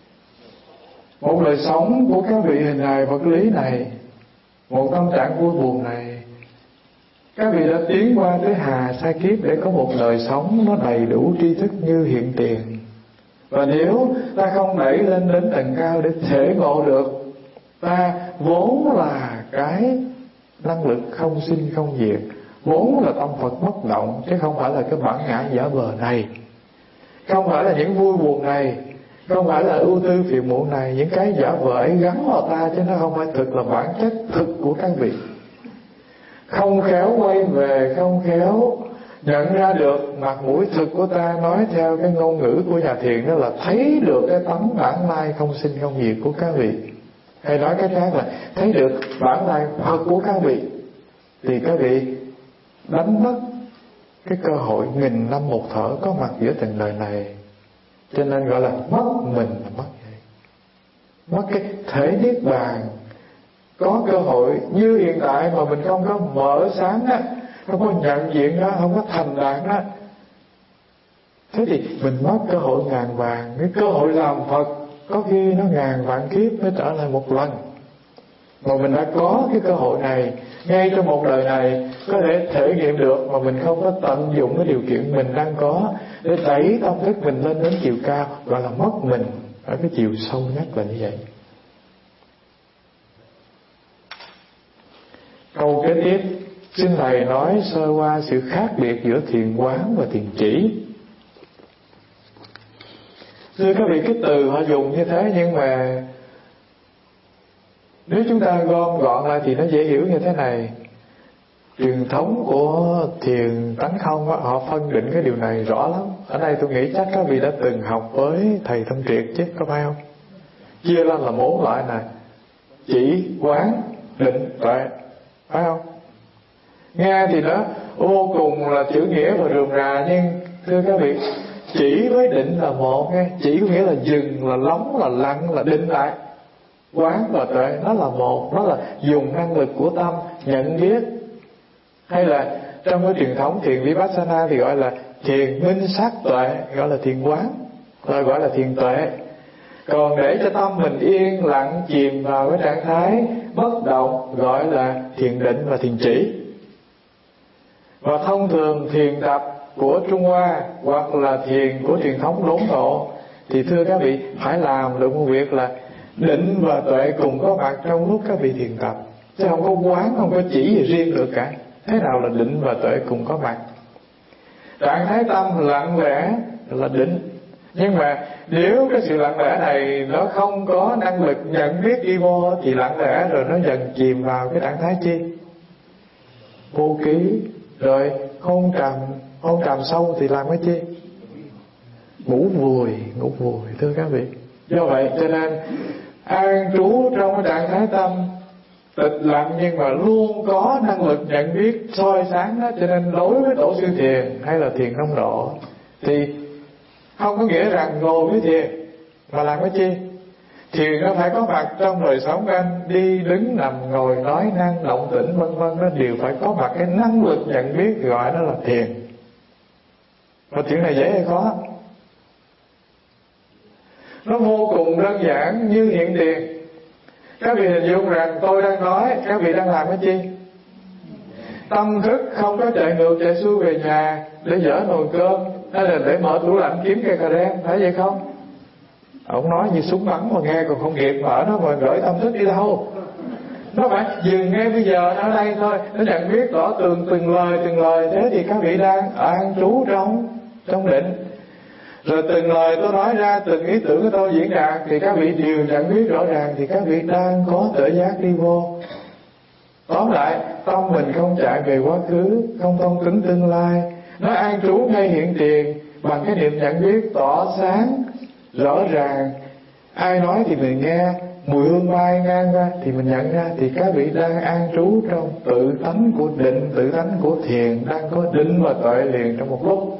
một đời sống của các vị hình hài vật lý này, một tâm trạng vui buồn này, các vị đã tiến qua tới hà sa kiếp để có một đời sống nó đầy đủ tri thức như hiện tiền. Và nếu ta không đẩy lên đến tầng cao để thể ngộ được, ta vốn là cái năng lực không sinh không diệt, vốn là tâm Phật bất động, chứ không phải là cái bản ngã giả vờ này, không phải là những vui buồn này, không phải là ưu tư phiền muộn này. Những cái giả vờ ấy gắn vào ta, chứ nó không phải thực là bản chất thực của các vị. Không khéo quay về, không khéo nhận ra được mặt mũi thực của ta, nói theo cái ngôn ngữ của nhà thiền, đó là thấy được cái tấm bản lai không sinh không diệt của các vị, hay nói cách khác là thấy được bản lai Phật của các vị, thì các vị đánh mất cái cơ hội nghìn năm một thở có mặt giữa từng đời này. Cho nên gọi là mất mình là mất vậy. Mất cái thể niết bàn, có cơ hội như hiện tại mà mình không có mở sáng á, không có nhận diện đó, không có thành đạt đó, thế thì mình mất cơ hội ngàn vàng. Cái cơ hội làm Phật có khi nó ngàn vạn kiếp mới trở lại một lần. Mà mình đã có cái cơ hội này ngay trong một đời này, có thể thể nghiệm được, mà mình không có tận dụng cái điều kiện mình đang có để đẩy tâm thức mình lên đến chiều cao, gọi là mất mình ở cái chiều sâu nhất là như vậy. Câu kế tiếp, xin thầy nói sơ qua sự khác biệt giữa thiền quán và thiền chỉ. Thưa các vị, cái từ họ dùng như thế, nhưng mà nếu chúng ta gom gọn lại thì nó dễ hiểu như thế này. Truyền thống của thiền tánh không đó, họ phân định cái điều này rõ lắm. Ở đây tôi nghĩ chắc các vị đã từng học với thầy Thông Triệt chứ, có phải không? Chia ra là 4 loại này: chỉ, quán, định, tuệ, phải không? Nghe thì nó vô cùng là chữ nghĩa và rườm rà, nhưng thưa các vị, chỉ với định là một nghe. Chỉ có nghĩa là dừng, là lóng, là lặng, là định lại. Quán và tuệ nó là một, nó là dùng năng lực của tâm nhận biết. Hay là trong cái truyền thống thiền Vipassana thì gọi là thiền minh sát tuệ, gọi là thiền quán, rồi gọi là thiền tuệ. Còn để cho tâm mình yên lặng chìm vào cái trạng thái bất động gọi là thiền định và thiền chỉ. Và thông thường thiền tập của Trung Hoa hoặc là thiền của truyền thống đốn ngộ thì thưa các vị phải làm được một việc là định và tuệ cùng có mặt trong lúc các vị thiền tập, chứ không có quán, không có chỉ gì riêng được cả. Thế nào là định và tuệ cùng có mặt? Trạng thái tâm lặng lẽ là định, nhưng mà nếu cái sự lặng lẽ này nó không có năng lực nhận biết đi vô thì lặng lẽ rồi nó dần chìm vào cái trạng thái chi? Vô ký, rồi hôn trầm sâu thì làm cái chi? Ngủ vùi, thưa các vị. Do vậy cho nên an trú trong cái trạng thái tâm tịch lặng nhưng mà luôn có năng lực nhận biết soi sáng đó. Cho nên đối với tổ sư thiền hay là thiền đông độ thì không có nghĩa rằng ngồi với thiền mà làm cái chi? Thiền nó phải có mặt trong đời sống anh, đi đứng nằm ngồi nói năng động tĩnh vân vân, nó đều phải có mặt cái năng lực nhận biết, gọi nó là thiền. Và chuyện này dễ hay khó? Nó vô cùng đơn giản như hiện tiền. Các vị hình dung rằng tôi đang nói, các vị đang làm cái chi? Tâm thức không có chạy ngược chạy xuôi về nhà để dỡ nồi cơm hay là để mở tủ lạnh kiếm cây cà rem, phải vậy không? Ông nói như súng bắn mà nghe còn không kịp mở nó mà gửi tâm thức đi đâu. nó phải dừng ngay bây giờ ở đây thôi, nó nhận biết rõ từng lời. Thế thì các vị đang an trú trong định. Rồi từng lời tôi nói ra, từng ý tưởng của tôi diễn đạt thì các vị đều nhận biết rõ ràng, thì các vị đang có tuệ giác đi vô. Tóm lại, tâm mình không chạy về quá khứ, không thông tính tương lai, nó an trú ngay hiện tiền bằng cái niệm nhận biết tỏ sáng rõ ràng. Ai nói thì mình nghe, mùi hương mai ngang qua thì mình nhận ra, thì các vị đang an trú trong tự tánh của định, tự tánh của thiền, đang có định và tuệ liền trong một lúc.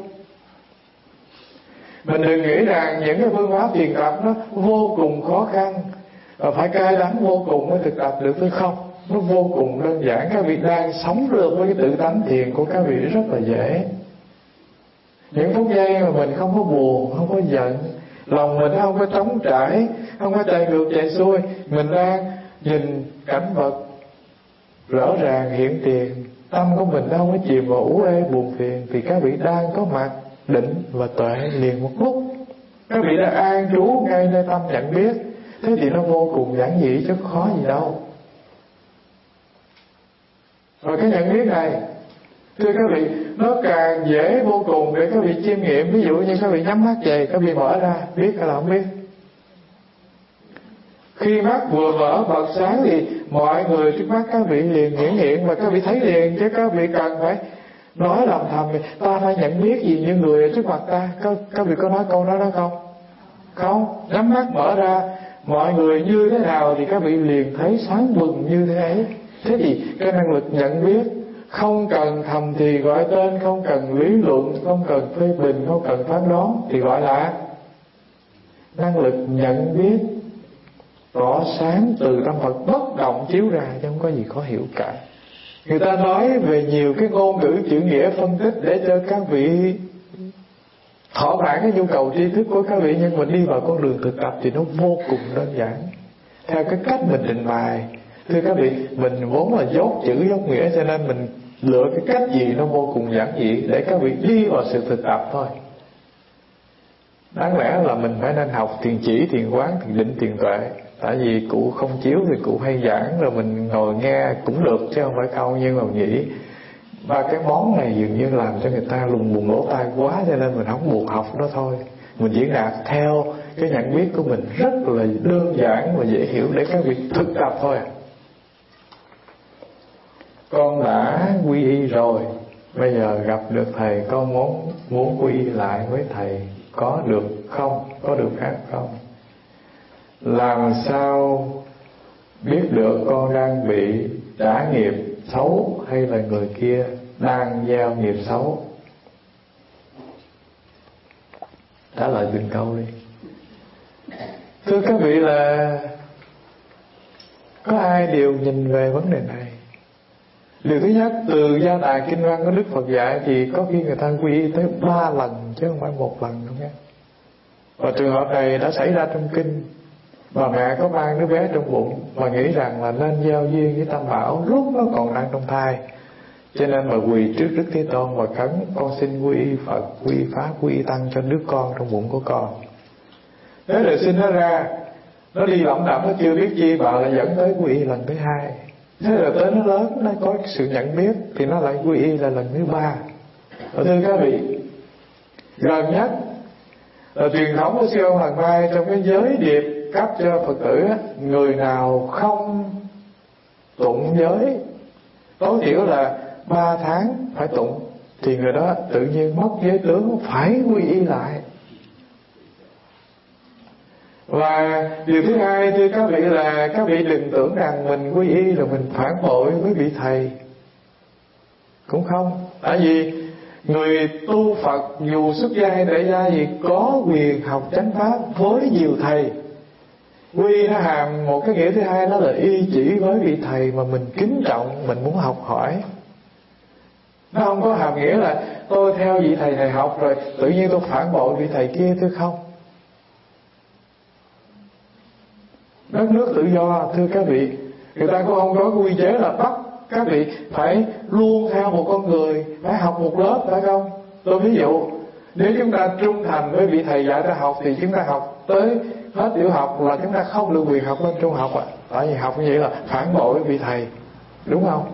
Mình đừng nghĩ rằng những cái phương pháp thiền tập nó vô cùng khó khăn và phải cay đắng vô cùng mới thực tập được, hay không? Nó vô cùng đơn giản. Các vị đang sống được với cái tự tánh thiền của các vị rất là dễ. Những phút giây mà mình không có buồn, không có giận, lòng mình không có trống trải, không có chạy ngược chạy xuôi, mình đang nhìn cảnh vật rõ ràng hiện tiền, tâm của mình không có chìm vào ủ ê buồn phiền, thì các vị đang có mặt định và tuệ liền một lúc. Các vị đã an trú ngay nơi tâm nhận biết. Thế thì nó vô cùng giản dị chứ khó gì đâu. Và cái nhận biết này, thưa các vị, nó càng dễ vô cùng để các vị chiêm nghiệm. Ví dụ như các vị nhắm mắt về, các vị mở ra, biết hay là không biết? Khi mắt vừa mở bật sáng thì mọi người trước mắt các vị liền hiển hiện và các vị thấy liền, chứ các vị cần phải nói lầm thầm ta phải nhận biết gì như người ở trước mặt ta. Các vị có nói câu đó không? Không. Nhắm mắt mở ra, mọi người như thế nào thì các vị liền thấy sáng bừng như thế ấy. Thế thì cái năng lực nhận biết không cần thầm thì gọi tên, không cần lý luận, không cần phê bình, không cần phán đoán, thì gọi là năng lực nhận biết tỏ sáng từ tâm Phật bất động chiếu ra, chứ không có gì khó hiểu cả. Người ta nói về nhiều cái ngôn ngữ chữ nghĩa phân tích để cho các vị thỏa mãn cái nhu cầu tri thức của các vị, nhưng mà đi vào con đường thực tập thì nó vô cùng đơn giản theo cái cách mình trình bày. Thưa các vị, mình vốn là dốt chữ dốt nghĩa, cho nên mình lựa cái cách gì nó vô cùng giản dị để các vị đi vào sự thực tập thôi. Đáng lẽ là mình phải nên học thiền chỉ, thiền quán, thiền định, thiền tuệ. Tại vì cụ không chiếu thì cụ hay giảng, rồi mình ngồi nghe cũng được chứ không phải không. Nhưng mà nghĩ ba cái món này dường như làm cho người ta lùng bùng lỗ tai quá, cho nên mình không buộc học đó thôi. Mình diễn đạt theo cái nhận biết của mình rất là đơn giản và dễ hiểu để các vị thực tập thôi. Con đã quy y rồi, bây giờ gặp được thầy, con muốn quy y lại với thầy, có được không? Có được khác không? Làm sao biết được con đang bị trả nghiệp xấu hay là người kia đang gieo nghiệp xấu? Trả lời từng câu đi. Thưa các vị, là có ai đều nhìn về vấn đề này. Điều thứ nhất, từ Gia Tài Kinh Văn của Đức Phật dạy thì có khi người ta quy y tới 3 lần chứ không phải 1 lần đâu nhé. Và trường hợp này đã xảy ra trong kinh. Bà mẹ có mang đứa bé trong bụng và nghĩ rằng là nên giao duyên với Tam Bảo lúc nó còn đang trong thai, cho nên bà quỳ trước Đức Thế Tôn và khấn: con xin quy y Phật, quy y Pháp, quy y Tăng cho đứa con trong bụng của con. Thế rồi sinh nó ra, nó đi lẩm đẩm, nó chưa biết chi, bà lại dẫn tới quy y lần thứ 2. Thế rồi tới nó lớn, nó có sự nhận biết thì nó lại quy y là lần thứ 3. Và thưa các vị, gần nhất là truyền thống của Sư Ông Lần Mai trong cái giới điệp cấp cho Phật tử, người nào không tụng giới tối thiểu là 3 tháng phải tụng thì người đó tự nhiên mất giới tướng, phải quy y lại. Và điều thứ hai, thưa các vị, là các vị đừng tưởng rằng mình quy y là mình phản bội với vị thầy. Cũng không. Tại vì người tu Phật dù xuất gia hay tại gia gì có quyền học chánh pháp với nhiều thầy. Quy nó hàm một cái nghĩa thứ hai, đó là y chỉ với vị thầy mà mình kính trọng, mình muốn học hỏi. Nó không có hàm nghĩa là tôi theo vị thầy này học rồi tự nhiên tôi phản bội vị thầy kia, thưa không. Đất nước tự do, thưa các vị, người ta cũng không có quy chế là bắt các vị phải luôn theo một con người, phải học một lớp, phải không? Tôi ví dụ Nếu chúng ta trung thành với vị thầy dạy ta học thì chúng ta học tới hết tiểu học là chúng ta không được quyền học lên trung học ạ. Tại vì học như vậy là phản bội với vị thầy, đúng không?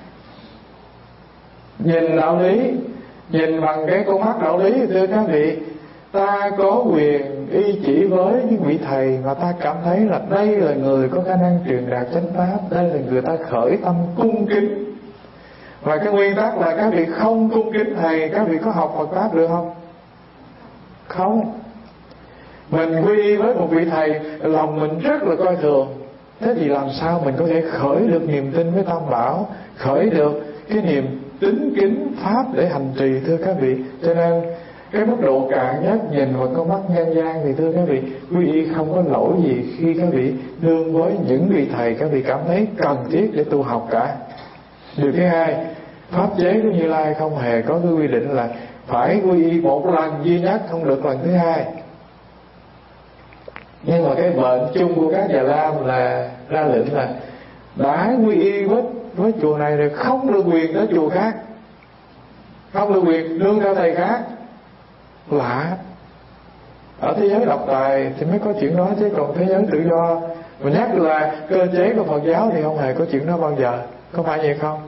Nhìn đạo lý, nhìn bằng cái con mắt đạo lý, thưa các vị, ta có quyền y chỉ với những vị thầy mà ta cảm thấy là đây là người có khả năng truyền đạt chánh pháp, đây là người ta khởi tâm cung kính. Và cái nguyên tắc là các vị không cung kính thầy, các vị có học Phật pháp được không? Không. Mình quy y với một vị thầy, lòng mình rất là coi thường, thế thì làm sao mình có thể khởi được niềm tin với Tam Bảo, khởi được cái niềm tín kính pháp để hành trì, thưa các vị. Cho nên cái mức độ cạn nhất nhìn vào con mắt nhân gian thì thưa các vị, quy y không có lỗi gì khi các vị nương với những vị thầy các vị cảm thấy cần thiết để tu học cả. Điều thứ hai, pháp chế của Như Lai không hề có cái quy định là phải quy y một lần duy nhất, không được lần thứ hai. Nhưng mà cái bệnh chung của các Già Lam là ra lệnh là đã quy y với chùa này rồi không được quyền tới chùa khác, không được quyền nương theo thầy khác. Lạ. Ở thế giới độc tài thì mới có chuyện đó, chứ còn thế giới tự do mà nhắc là cơ chế của Phật giáo thì không hề có chuyện đó bao giờ. Có phải vậy không?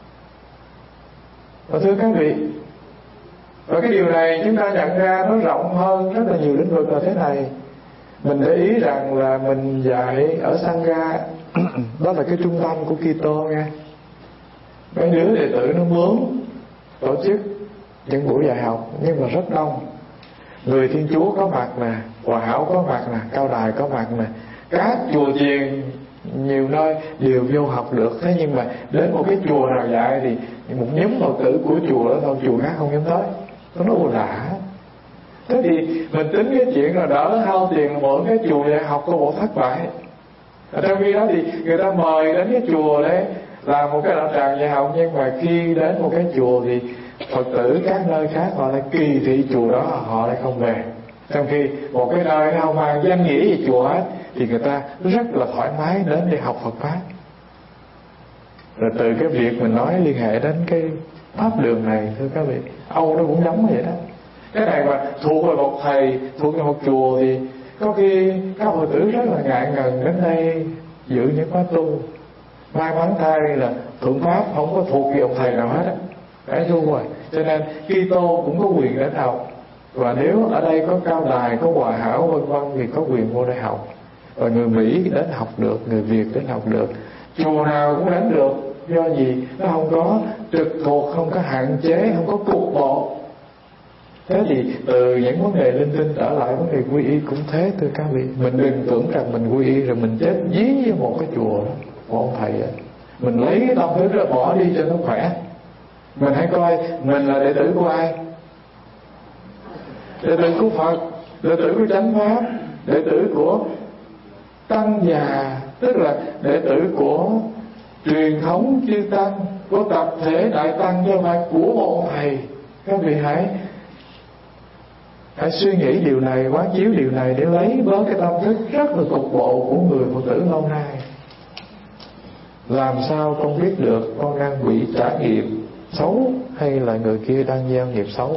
Và thưa các vị, và cái điều này chúng ta nhận ra nó rộng hơn rất là nhiều lĩnh vực là thế này. Mình để ý rằng là mình dạy ở Sangha đó là cái trung tâm của Kitô nha. Mấy đứa đệ tử nó mướn tổ chức những buổi dạy học, nhưng mà rất đông. Người Thiên Chúa có mặt nè, Hòa Hảo có mặt nè, Cao Đài có mặt nè, các chùa chiền nhiều nơi đều vô học được. Thế nhưng mà đến một cái chùa nào dạy thì một nhóm Phật tử của chùa đó thôi, chùa khác không dám tới. Nó nói lạ. Thế thì mình tính cái chuyện là đỡ hao tiền mỗi cái chùa dạy học có bộ thất bại. Ở trong khi đó thì người ta mời đến cái chùa để làm một cái đạo tràng dạy học, nhưng mà khi đến một cái chùa thì Phật tử các nơi khác họ lại kỳ thị chùa đó, họ lại không về. Trong khi một cái nơi không mang danh nghĩa gì chùa hết thì người ta rất là thoải mái đến để học Phật pháp. Rồi từ cái việc mình nói liên hệ đến cái pháp đường này, thưa các vị, Âu nó cũng giống vậy đó. Cái này mà thuộc về một thầy, thuộc về một chùa thì có khi các Phật tử rất là ngại ngần đến đây giữ những khóa tu. May mắn thay là thượng pháp không có thuộc về ông thầy nào hết á, cái thua rồi. Cho nên Kitô cũng có quyền đến học. Và nếu ở đây có Cao Đài, có Hòa Hảo vân vân thì có quyền vô đây học. Và người Mỹ đến học được, người Việt đến học được, chùa nào cũng đến được. Do gì? Nó không có trực thuộc, không có hạn chế, không có cục bộ. Thế thì từ những vấn đề linh tinh trở lại vấn đề quy y cũng thế, thưa các vị. Mình đừng tưởng rằng mình quy y rồi mình chết dí với một cái chùa đó, một ông thầy đó. Mình lấy cái tâm thức ra bỏ đi cho nó khỏe. Mình hãy coi mình là đệ tử của ai? Đệ tử của Phật, đệ tử của chánh pháp, đệ tử của tăng già, tức là đệ tử của truyền thống chư tăng, của tập thể đại tăng, chứ không phải của một ông thầy. Các vị hãy suy nghĩ điều này, quán chiếu điều này để lấy bớt cái tâm thức rất là cục bộ của người Phật tử lâu nay. Làm sao con biết được con đang bị trả nghiệp xấu hay là người kia đang gieo nghiệp xấu?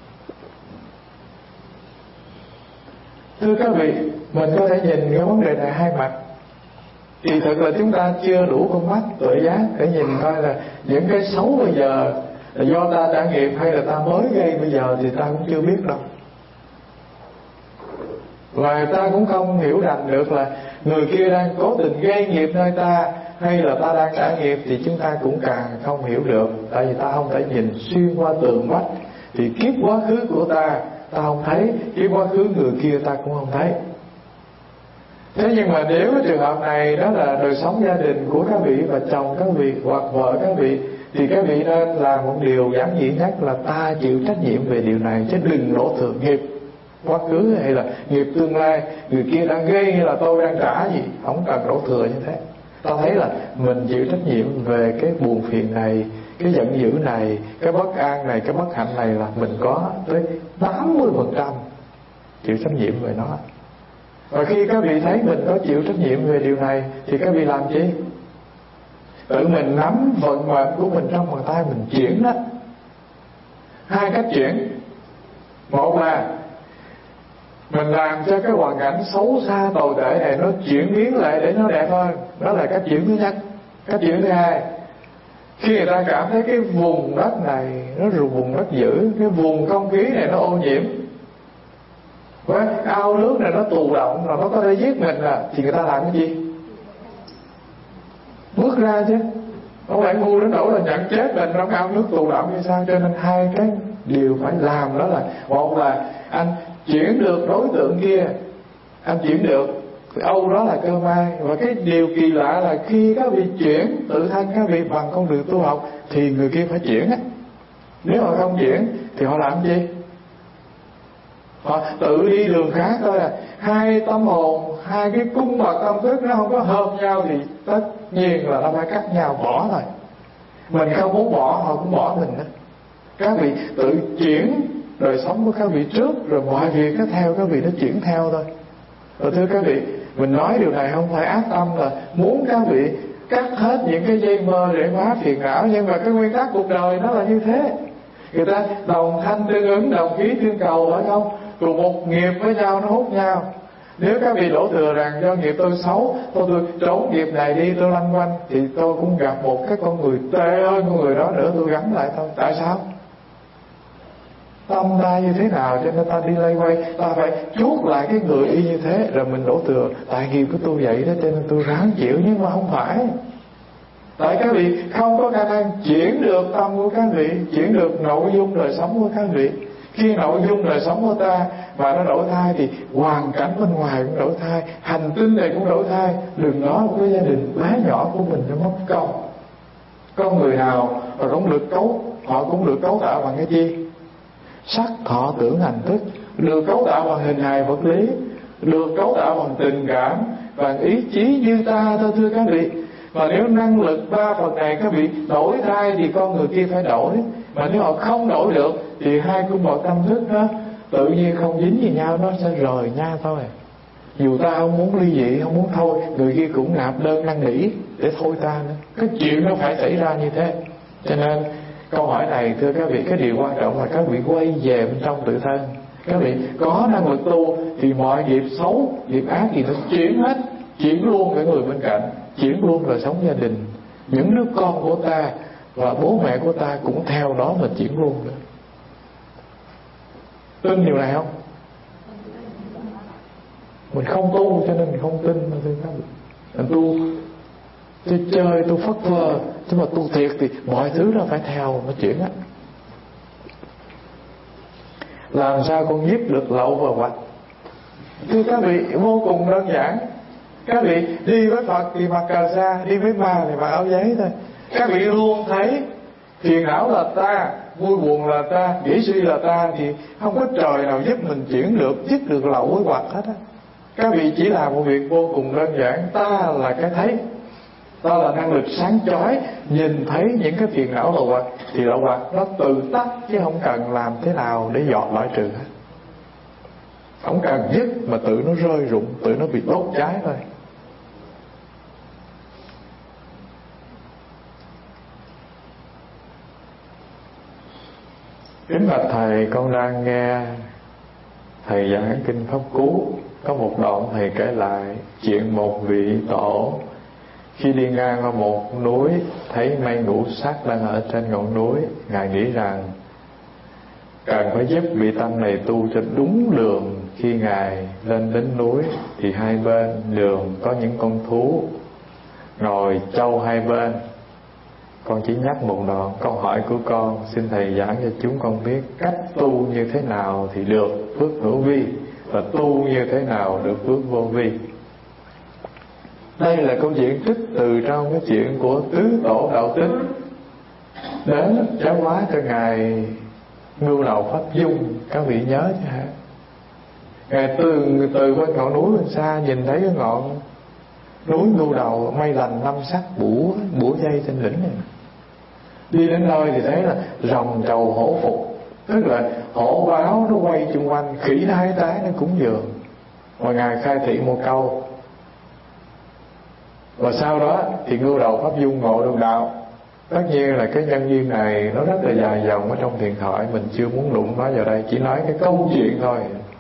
Thưa các vị, mình có thể nhìn cái vấn đề này hai mặt. Thì thật là chúng ta chưa đủ con mắt tuệ giác để nhìn coi là những cái xấu bây giờ là do ta trả nghiệp hay là ta mới gây bây giờ thì ta cũng chưa biết đâu. Và ta cũng không hiểu rằng được là người kia đang cố tình gây nghiệp nơi ta hay là ta đang trả nghiệp, thì chúng ta cũng càng không hiểu được. Tại vì ta không thể nhìn xuyên qua tường vách. Thì kiếp quá khứ của ta không thấy, kiếp quá khứ người kia ta cũng không thấy. Thế nhưng mà nếu trường hợp này đó là đời sống gia đình của các vị và chồng các vị hoặc vợ các vị, thì các vị nên làm một điều giản dị nhất là ta chịu trách nhiệm về điều này, chứ đừng đổ thừa nghiệp quá khứ hay là nghiệp tương lai người kia đang gây hay là tôi đang trả gì, không cần đổ thừa như thế. Ta thấy là mình chịu trách nhiệm về cái buồn phiền này, cái giận dữ này, cái bất an này, cái bất hạnh này là mình có tới 80% chịu trách nhiệm về nó. Và khi các vị thấy mình có chịu trách nhiệm về điều này thì các vị làm chi? Tự mình nắm vận mệnh của mình trong bàn tay mình chuyển đó. Hai cách chuyển. Một là mình làm cho cái hoàn cảnh xấu xa tồi tệ này nó chuyển biến lại để nó đẹp hơn. Đó là cách chuyển thứ nhất. Cách chuyển thứ hai, khi người ta cảm thấy cái vùng đất này nó vùng đất dữ, cái vùng không khí này nó ô nhiễm, cái ao nước này nó tù động, rồi nó có thể giết mình thì người ta làm cái gì? Bước ra chứ. Không phải ngu đến nỗi là nhận chết mình trong ao nước tù động như sao. Cho nên hai cái điều phải làm đó là, một là anh chuyển được đối tượng kia, anh chuyển được Âu đó là cơ may. Và cái điều kỳ lạ là khi các vị chuyển tự thân các vị bằng con đường tu học thì người kia phải chuyển á. Nếu họ không chuyển thì họ làm gì? Họ tự đi đường khác thôi à. Hai tâm hồn, hai cái cung bậc tâm thức nó không có hợp nhau thì tất nhiên là nó phải cắt nhau, bỏ thôi. Mình không muốn bỏ, họ cũng bỏ mình đó. Các vị tự chuyển đời sống của các vị trước, rồi mọi việc nó theo các vị nó chuyển theo thôi. Rồi thưa các vị, mình nói điều này không phải ác tâm là muốn các vị cắt hết những cái dây mơ để hóa phiền não, nhưng mà cái nguyên tắc cuộc đời nó là như thế. Người ta đồng thanh tương ứng, đồng khí tương cầu, phải không? Cùng một nghiệp với nhau nó hút nhau. Nếu các vị đổ thừa rằng do nghiệp tôi xấu, tôi trốn nghiệp này đi, tôi lanh quanh, thì tôi cũng gặp một cái con người tệ hơn con người đó nữa, tôi gắn lại thôi. Tại sao? Tâm ta như thế nào cho nên ta đi lây quay, ta phải chuốt lại cái người y như thế, rồi mình đổ thừa tại nghiệp của tôi vậy đó cho nên tôi ráng chịu. Nhưng mà không phải. Tại các vị không có khả năng chuyển được tâm của các vị, chuyển được nội dung đời sống của các vị. Khi nội dung đời sống của ta mà nó đổi thay thì hoàn cảnh bên ngoài cũng đổi thay, hành tinh này cũng đổi thay. Đừng nói một cái gia đình bé nhỏ của mình nó mất công. Con người nào họ cũng được cấu tạo bằng cái gì? Sắc, thọ, tưởng, hành, thức. Được cấu tạo bằng hình hài vật lý, được cấu tạo bằng tình cảm, bằng ý chí như ta thôi thưa các vị. Mà nếu năng lực ba phần này các vị đổi thay thì con người kia phải đổi. Mà nếu họ không đổi được thì hai cung bậc tâm thức đó tự nhiên không dính gì nhau, nó sẽ rời nhau thôi. Dù ta không muốn ly dị, không muốn thôi, người kia cũng nạp đơn năn nỉ để thôi ta nữa. Cái chuyện nó phải xảy ra như thế. Cho nên câu hỏi này thưa các vị, cái điều quan trọng là các vị quay về bên trong tự thân. Các vị có năng lực tu thì mọi nghiệp xấu, nghiệp ác gì nó chuyển hết, chuyển luôn cái người bên cạnh, chuyển luôn đời sống gia đình. Những đứa con của ta và bố mẹ của ta cũng theo đó mà chuyển luôn nữa. Tin điều này không? Mình không tu cho nên mình không tin mà thưa các vị. Mình tu chơi, tu phất phơ, chứ mà tu thiệt thì mọi thứ nó phải theo nó chuyển á. Làm sao con giết được lậu và hoặc? Thưa các vị, vô cùng đơn giản. Các vị đi với Phật thì mặc cờ sa, đi với ma thì mặc áo giấy thôi. Các vị luôn thấy phiền não là ta, vui buồn là ta, nghĩ suy là ta, thì không có trời nào giúp mình chuyển được, dứt được lậu với hoặc hết á. Các vị chỉ làm một việc vô cùng đơn giản. Ta là cái thấy, ta là năng lực sáng chói, nhìn thấy những cái phiền não lậu hoặc thì lậu hoặc nó tự tắt, chứ không cần làm thế nào để dọn loại trừ hết. Không cần dứt mà tự nó rơi rụng, tự nó bị đốt cháy thôi. Kính bạch thầy, con đang nghe thầy giảng kinh Pháp Cú. Có một đoạn thầy kể lại chuyện một vị tổ khi đi ngang qua một núi, thấy mây ngũ sắc đang ở trên ngọn núi. Ngài nghĩ rằng cần phải giúp vị tăng này tu cho đúng đường. Khi Ngài lên đến núi thì hai bên đường có những con thú ngồi châu hai bên. Con chỉ nhắc một đoạn. Câu hỏi của con xin thầy giảng cho chúng con biết cách tu như thế nào thì được phước hữu vi, và tu như thế nào được phước vô vi. Đây là câu chuyện trích từ trong cái chuyện của tứ tổ Đạo Tích đến giáo hóa cho Ngài Ngưu Đầu Pháp Dung. Các vị nhớ chứ hả? Ngài từ bên ngọn núi bên xa nhìn thấy cái ngọn núi Ngưu Đầu, mây lành năm sắc bủa dây trên đỉnh này. Đi đến nơi thì thấy là rồng trầu hổ phục, tức là hổ báo nó quay chung quanh, khỉ thái tái nó cúng dường. Và Ngài khai thị một câu, và sau đó thì Ngưu Đầu Pháp Dung ngộ được đạo. Tất nhiên là cái nhân duyên này nó rất là dài dòng ở trong thiền thoại, mình chưa muốn đụng nó vào đây, chỉ nói cái câu chuyện thôi.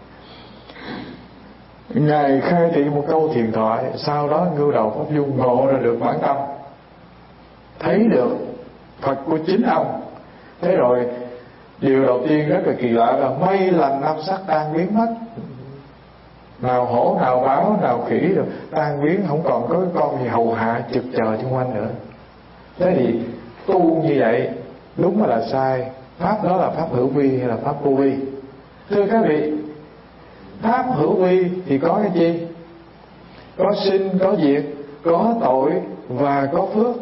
Ngài khai thị một câu thiền thoại, sau đó Ngưu Đầu Pháp Dung ngộ ra được bản tâm, thấy được Phật của chính ông. Thế rồi điều đầu tiên rất là kỳ lạ là mây lành năm sắc tan biến mất, nào hổ nào báo nào khỉ rồi tan biến, không còn có con gì hầu hạ trực chờ xung quanh nữa. Thế thì tu như vậy đúng là sai? Pháp đó là pháp hữu vi hay là pháp vô vi? Thưa các vị, pháp hữu vi thì có cái chi? Có sinh, có diệt, có tội và có phước.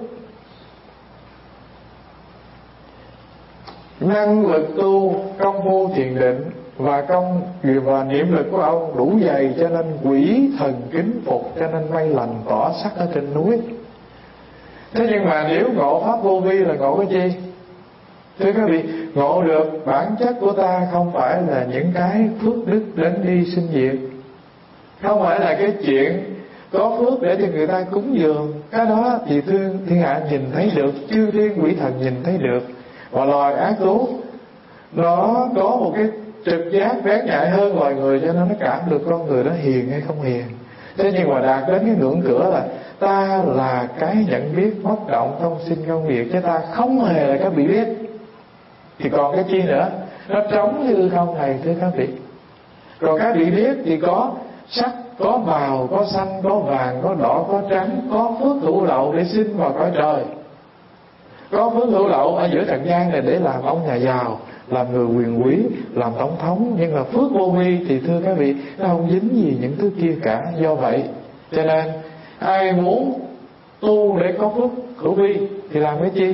Năng lực tu công phu thiền định và niệm lực của ông đủ dày, cho nên quỷ thần kính phục, cho nên mây lành tỏ sắc ở trên núi. Thế nhưng mà nếu ngộ pháp vô vi là ngộ cái gì? Thưa các vị, ngộ được bản chất của ta không phải là những cái phước đức đến đi sinh diệt, không phải là cái chuyện có phước để cho người ta cúng dường. Cái đó thì thiên hạ nhìn thấy được, chư thiên quỷ thần nhìn thấy được. Và loài ác thú nó có một cái trực giác bén nhạy hơn loài người, cho nên nó cảm được con người đó hiền hay không hiền. Thế nhưng mà đạt đến cái ngưỡng cửa là ta là cái nhận biết bất động không sinh không diệt, chứ ta không hề là cái bị biết, thì còn cái chi nữa? Nó trống như không này, thưa các vị. Còn cái bị biết thì có sắc, có màu, có xanh, có vàng, có đỏ, có trắng, có phước hữu lậu để sinh vào cõi trời. Có phước hữu lậu ở giữa trần gian này để làm ông nhà giàu, làm người quyền quý, làm tổng thống. Nhưng mà phước vô vi thì thưa các vị, nó không dính gì những thứ kia cả. Do vậy cho nên ai muốn tu để có phước hữu vi thì làm cái chi?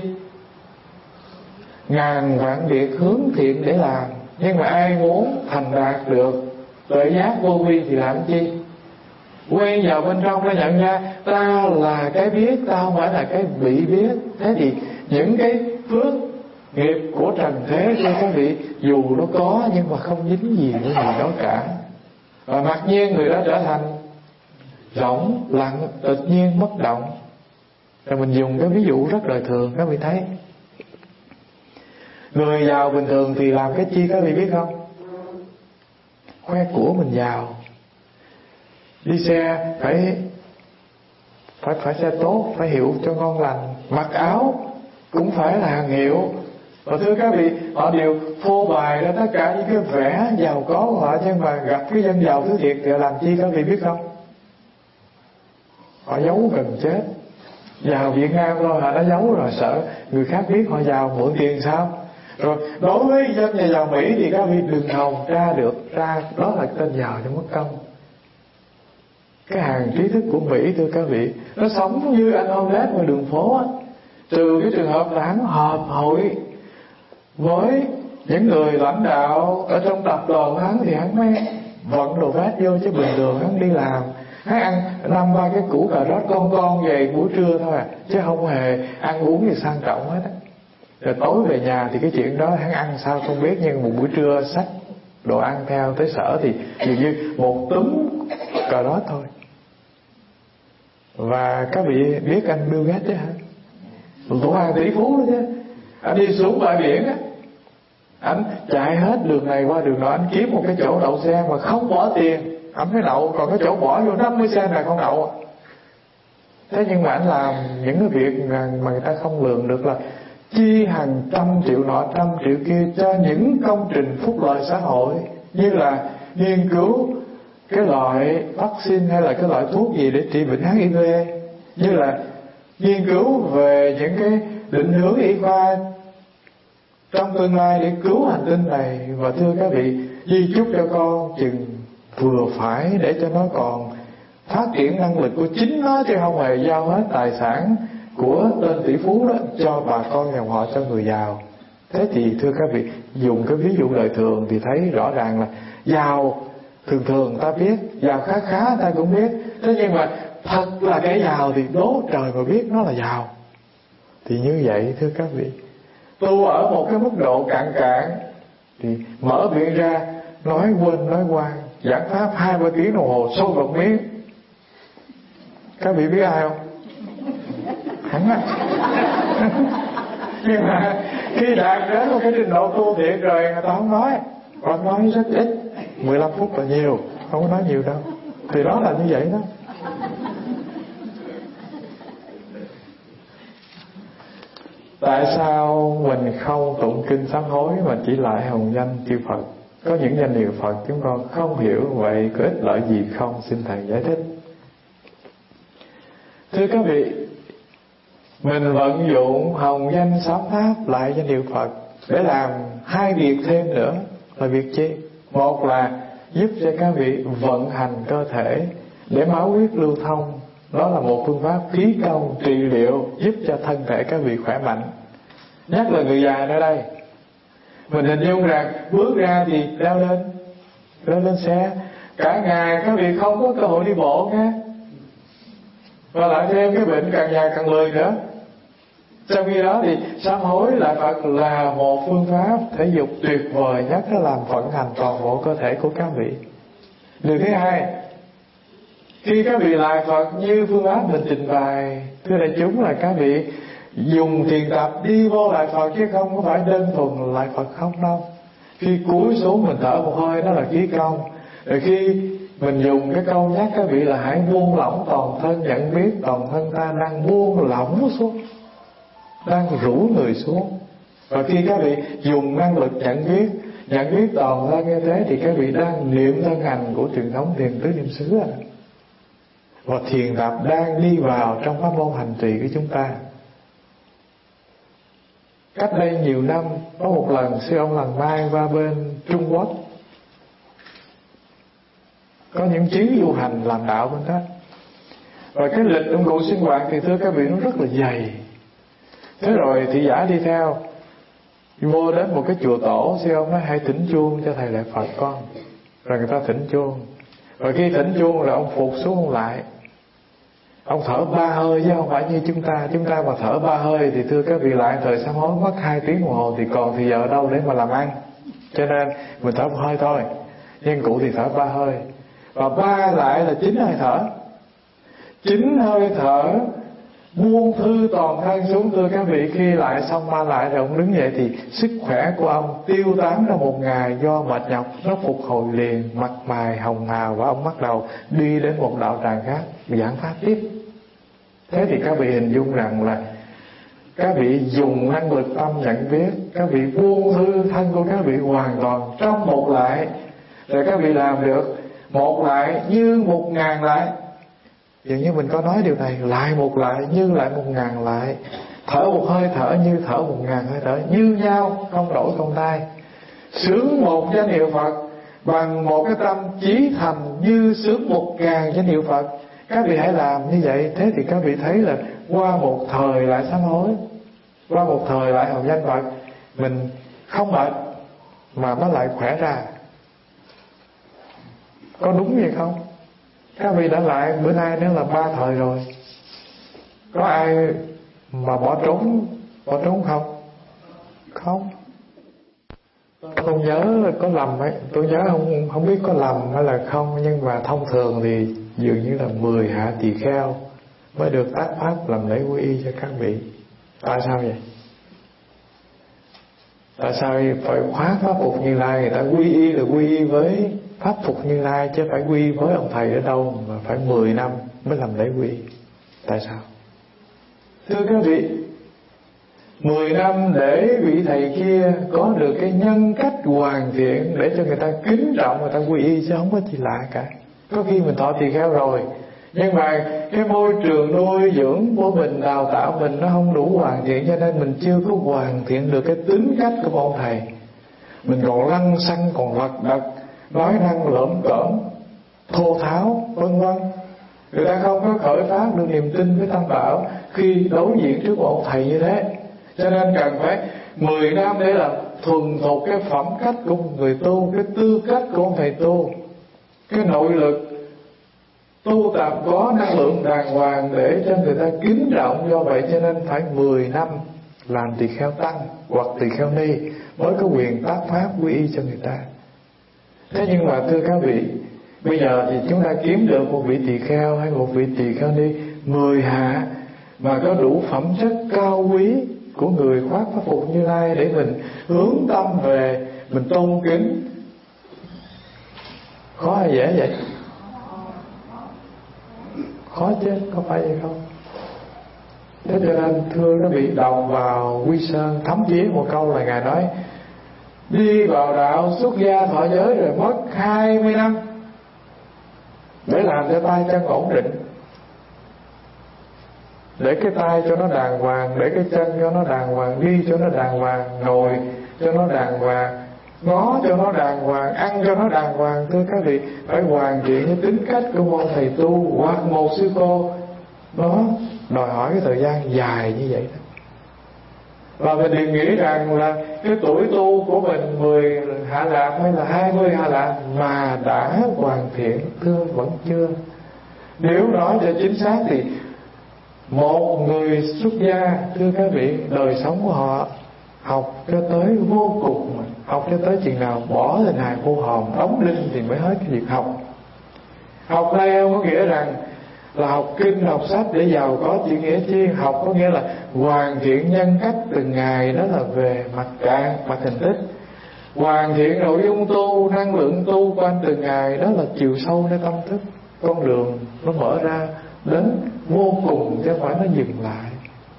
Ngàn vạn việc hướng thiện để làm. Nhưng mà ai muốn thành đạt được tuệ giác vô vi thì làm cái chi? Quay vào bên trong nó nhận ra ta là cái biết, ta không phải là cái bị biết. Thế thì những cái phước nghiệp của trần thế cho các vị, dù nó có nhưng mà không dính gì với người đó cả. Và mặc nhiên người đó trở thành rỗng, lặng, tự nhiên, bất động. Rồi mình dùng cái ví dụ rất đời thường, các vị thấy người giàu bình thường thì làm cái chi các vị biết không? Khoe của mình giàu. Đi xe phải xe tốt, phải hiệu cho ngon lành. Mặc áo cũng phải là hàng hiệu. Và thưa các vị, họ đều phô bày ra tất cả những cái vẻ giàu có của họ, nhưng mà gặp cái dân giàu thứ thiệt thì làm chi các vị biết không? Họ giấu gần chết. Vào Việt Nam thôi họ đã giấu rồi, sợ người khác biết họ giàu mượn tiền sao. Rồi đối với dân nhà giàu Mỹ thì các vị đừng hòng tra được ra đó là tên giàu trong mất công. Cái hàng trí thức của Mỹ thưa các vị, nó sống như anh Olet ngoài đường phố á. Trừ cái trường hợp là hắn họp hội với những người lãnh đạo ở trong tập đoàn hắn thì hắn mới vận đồ vét vô, chứ bình thường hắn đi làm hắn ăn 5-3 cái củ cà rốt con về buổi trưa thôi à, chứ không hề ăn uống gì sang trọng hết á. Rồi tối về nhà thì cái chuyện đó hắn ăn sao không biết, nhưng một buổi trưa xách đồ ăn theo tới sở thì dường như một túm cà rốt thôi. Và các vị biết anh Bill Gates chứ hả? Thủ hàng tỷ phú đó chứ. Anh đi xuống bãi biển á, anh chạy hết đường này qua đường nọ, anh kiếm một cái chỗ đậu xe mà không bỏ tiền, anh mới đậu, còn cái chỗ bỏ vô 50 xe này không đậu. Thế nhưng mà anh làm những cái việc mà người ta không lường được, là chi hàng trăm triệu nọ trăm triệu kia cho những công trình phúc lợi xã hội, như là nghiên cứu cái loại vaccine hay là cái loại thuốc gì để trị bệnh HIV, như là nghiên cứu về những cái định hướng y khoa trong tương lai để cứu hành tinh này. Và thưa các vị, di chúc cho con chừng vừa phải để cho nó còn phát triển năng lực của chính nó, chứ không hề giao hết tài sản của tên tỷ phú đó cho bà con dòng họ, cho người giàu. Thế thì thưa các vị, dùng cái ví dụ đời thường thì thấy rõ ràng là giàu thường ta biết, giàu khá ta cũng biết. Thế nhưng mà thật là kẻ giàu thì đố trời mà biết nó là giàu. Thì như vậy thưa các vị, tu ở một cái mức độ cạn thì mở miệng ra nói quên nói qua, giảng pháp 2-3 tiếng đồng hồ sôi một miếng. Các vị biết ai không? Hắn á. Nhưng mà khi đạt đến một cái trình độ tu thiện rồi người ta không nói, hoặc nói rất ít, 15 phút là nhiều, không có nói nhiều đâu. Thì đó là như vậy đó. Tại sao mình không tụng kinh sám hối mà chỉ lại hồng danh chư Phật? Có những danh hiệu Phật chúng con không hiểu, vậy có ích lợi gì không? Xin Thầy giải thích. Thưa các vị, mình vận dụng hồng danh sám pháp lại danh hiệu Phật để làm hai việc thêm nữa. Là việc chi? Một là giúp cho các vị vận hành cơ thể để máu huyết lưu thông. Đó là một phương pháp khí công trị liệu giúp cho thân thể các vị khỏe mạnh. Nhất là người già ở đây, mình hình dung rằng bước ra thì leo lên xe, cả ngày các vị không có cơ hội đi bộ nghe, và lại thêm cái bệnh càng già càng lười nữa. Trong khi đó thì sám hối lại Phật là một phương pháp thể dục tuyệt vời nhất, nó làm vận hành toàn bộ cơ thể của các vị. Điều thứ hai, khi các vị lại Phật như phương pháp mình trình bày, thưa đại chúng, là các vị dùng thiền tập đi vô lại Phật, chứ không có phải đơn thuần lại Phật không đâu. Khi cúi xuống mình thở một hơi, đó là khí công. Rồi khi mình dùng cái câu nhắc các vị là hãy buông lỏng toàn thân, nhận biết toàn thân ta đang buông lỏng xuống, đang rũ người xuống. Và khi các vị dùng năng lực nhận biết toàn thân như thế, thì các vị đang niệm thân hành của truyền thống thiền tứ niệm xứ. Và thiền tập đang đi vào trong pháp môn hành trì của chúng ta. Cách đây nhiều năm, có một lần sư ông Lần Mai qua bên Trung Quốc, có những chuyến du hành làm đạo bên đó. Và cái lịch dụng cụ sinh hoạt thì thưa các vị nó rất là dày. Thế rồi thị giả đi theo, vô đến một cái chùa tổ, sư ông nói hãy thỉnh chuông cho thầy lại Phật con. Rồi người ta thỉnh chuông. Và khi thỉnh chuông là ông phục xuống ông lại. Ông thở 3 hơi chứ không phải như chúng ta mà thở 3 hơi thì thưa các vị lại thời sám hối mất 2 tiếng đồng hồ thì còn thì giờ đâu để mà làm ăn. Cho nên mình thở 1 hơi thôi, nhưng cụ thì thở 3 hơi. Và 3 lại là 9 hơi thở. 9 hơi thở buông thư toàn thân xuống. Thưa các vị, khi lại xong 3 lại rồi ông đứng dậy thì sức khỏe của ông tiêu tán trong 1 ngày do mệt nhọc, nó phục hồi liền, mặt mày hồng hào, và ông bắt đầu đi đến một đạo tràng khác giảng pháp tiếp. Thế thì các vị hình dung rằng là các vị dùng năng lực tâm nhận biết, các vị buông thư thân của các vị hoàn toàn trong 1 lại, rồi các vị làm được 1 lại như 1000 lại. Dường như mình có nói điều này, lại 1 lại như lại 1000 lại, thở 1 hơi thở như thở 1000 hơi thở, như nhau, không đổi không thay. Sướng một danh hiệu Phật bằng một cái tâm chí thành như sướng 1000 danh hiệu Phật. Các vị hãy làm như vậy. Thế thì các vị thấy là qua một thời lại sám hối, qua một thời lại hồng danh Phật, mình không mệt mà nó lại khỏe ra. Có đúng vậy không? Các vị đã lại bữa nay nếu là 3 thời rồi, có ai mà bỏ trốn không? Không. Tôi không nhớ là có lầm ấy, tôi nhớ không biết có lầm hay là không, nhưng mà thông thường thì dường như là 10 hạ tỳ kheo mới được tác pháp làm lễ quy y cho các vị. Tại sao vậy? Tại sao phải khóa pháp phục Như Lai? Người ta quy y là quy y với pháp phục Như Lai, chứ phải quy y với ông thầy ở đâu mà phải 10 năm mới làm lễ quy y. Tại sao? Thưa các vị, 10 năm để vị thầy kia có được cái nhân cách hoàn thiện để cho người ta kính trọng, người ta quy y, chứ không có gì lạ cả. Có khi mình thọ tỳ kheo rồi, nhưng mà cái môi trường nuôi dưỡng của mình, đào tạo mình nó không đủ hoàn thiện, cho nên mình chưa có hoàn thiện được cái tính cách của một ông thầy. Mình còn lăng xăng, còn lật đật, nói năng lởm cởm, thô tháo, vân vân. Người ta không có khởi phát được niềm tin với Tam Bảo khi đối diện trước một ông thầy như thế. Cho nên cần phải 10 năm để là thuần thục cái phẩm cách của một người tu, cái tư cách của ông thầy tu, cái nội lực tu tập có năng lượng đàng hoàng để cho người ta kính trọng. Do vậy cho nên phải 10 năm làm tỳ kheo tăng hoặc tỳ kheo ni mới có quyền tác pháp quy y cho người ta. Thế nhưng mà thưa các vị, bây giờ thì chúng ta kiếm được một vị tỳ kheo hay một vị tỳ kheo ni 10 hạ mà có đủ phẩm chất cao quý, của người khoác pháp phục Như Lai để mình hướng tâm về, mình tôn kính. Khó hay dễ vậy? Khó chứ, có phải vậy không? Thế cho nên thưa các vị, đọc vào Quy Sơn thấm thía một câu là Ngài nói đi vào đạo xuất gia thọ giới rồi mất 20 năm để làm cho tay chân ổn định, để cái tay cho nó đàng hoàng, để cái chân cho nó đàng hoàng, đi cho nó đàng hoàng, ngồi cho nó đàng hoàng, ngó cho nó đàng hoàng, ăn cho nó đàng hoàng. Thưa các vị, phải hoàn thiện cái tính cách của một thầy tu hoặc một sư cô. Nó đòi hỏi cái thời gian dài như vậy đó. Và mình đừng nghĩ rằng là cái tuổi tu của mình 10 hạ lạc hay là 20 hạ lạc mà đã hoàn thiện. Thưa, vẫn chưa. Nếu nói cho chính xác thì một người xuất gia, thưa các vị, đời sống của họ học cho tới vô cùng, học cho tới chừng nào bỏ hình hài cô hòm đóng đinh thì mới hết cái việc học. Học đây không có nghĩa rằng là học kinh học sách để giàu có chữ nghĩa chi. Học có nghĩa là hoàn thiện nhân cách từng ngày, đó là về mặt trạng, mặt hình thức. Hoàn thiện nội dung tu, năng lượng tu của anh từng ngày, đó là chiều sâu nơi tâm thức. Con đường nó mở ra đến vô cùng chứ không phải nó dừng lại.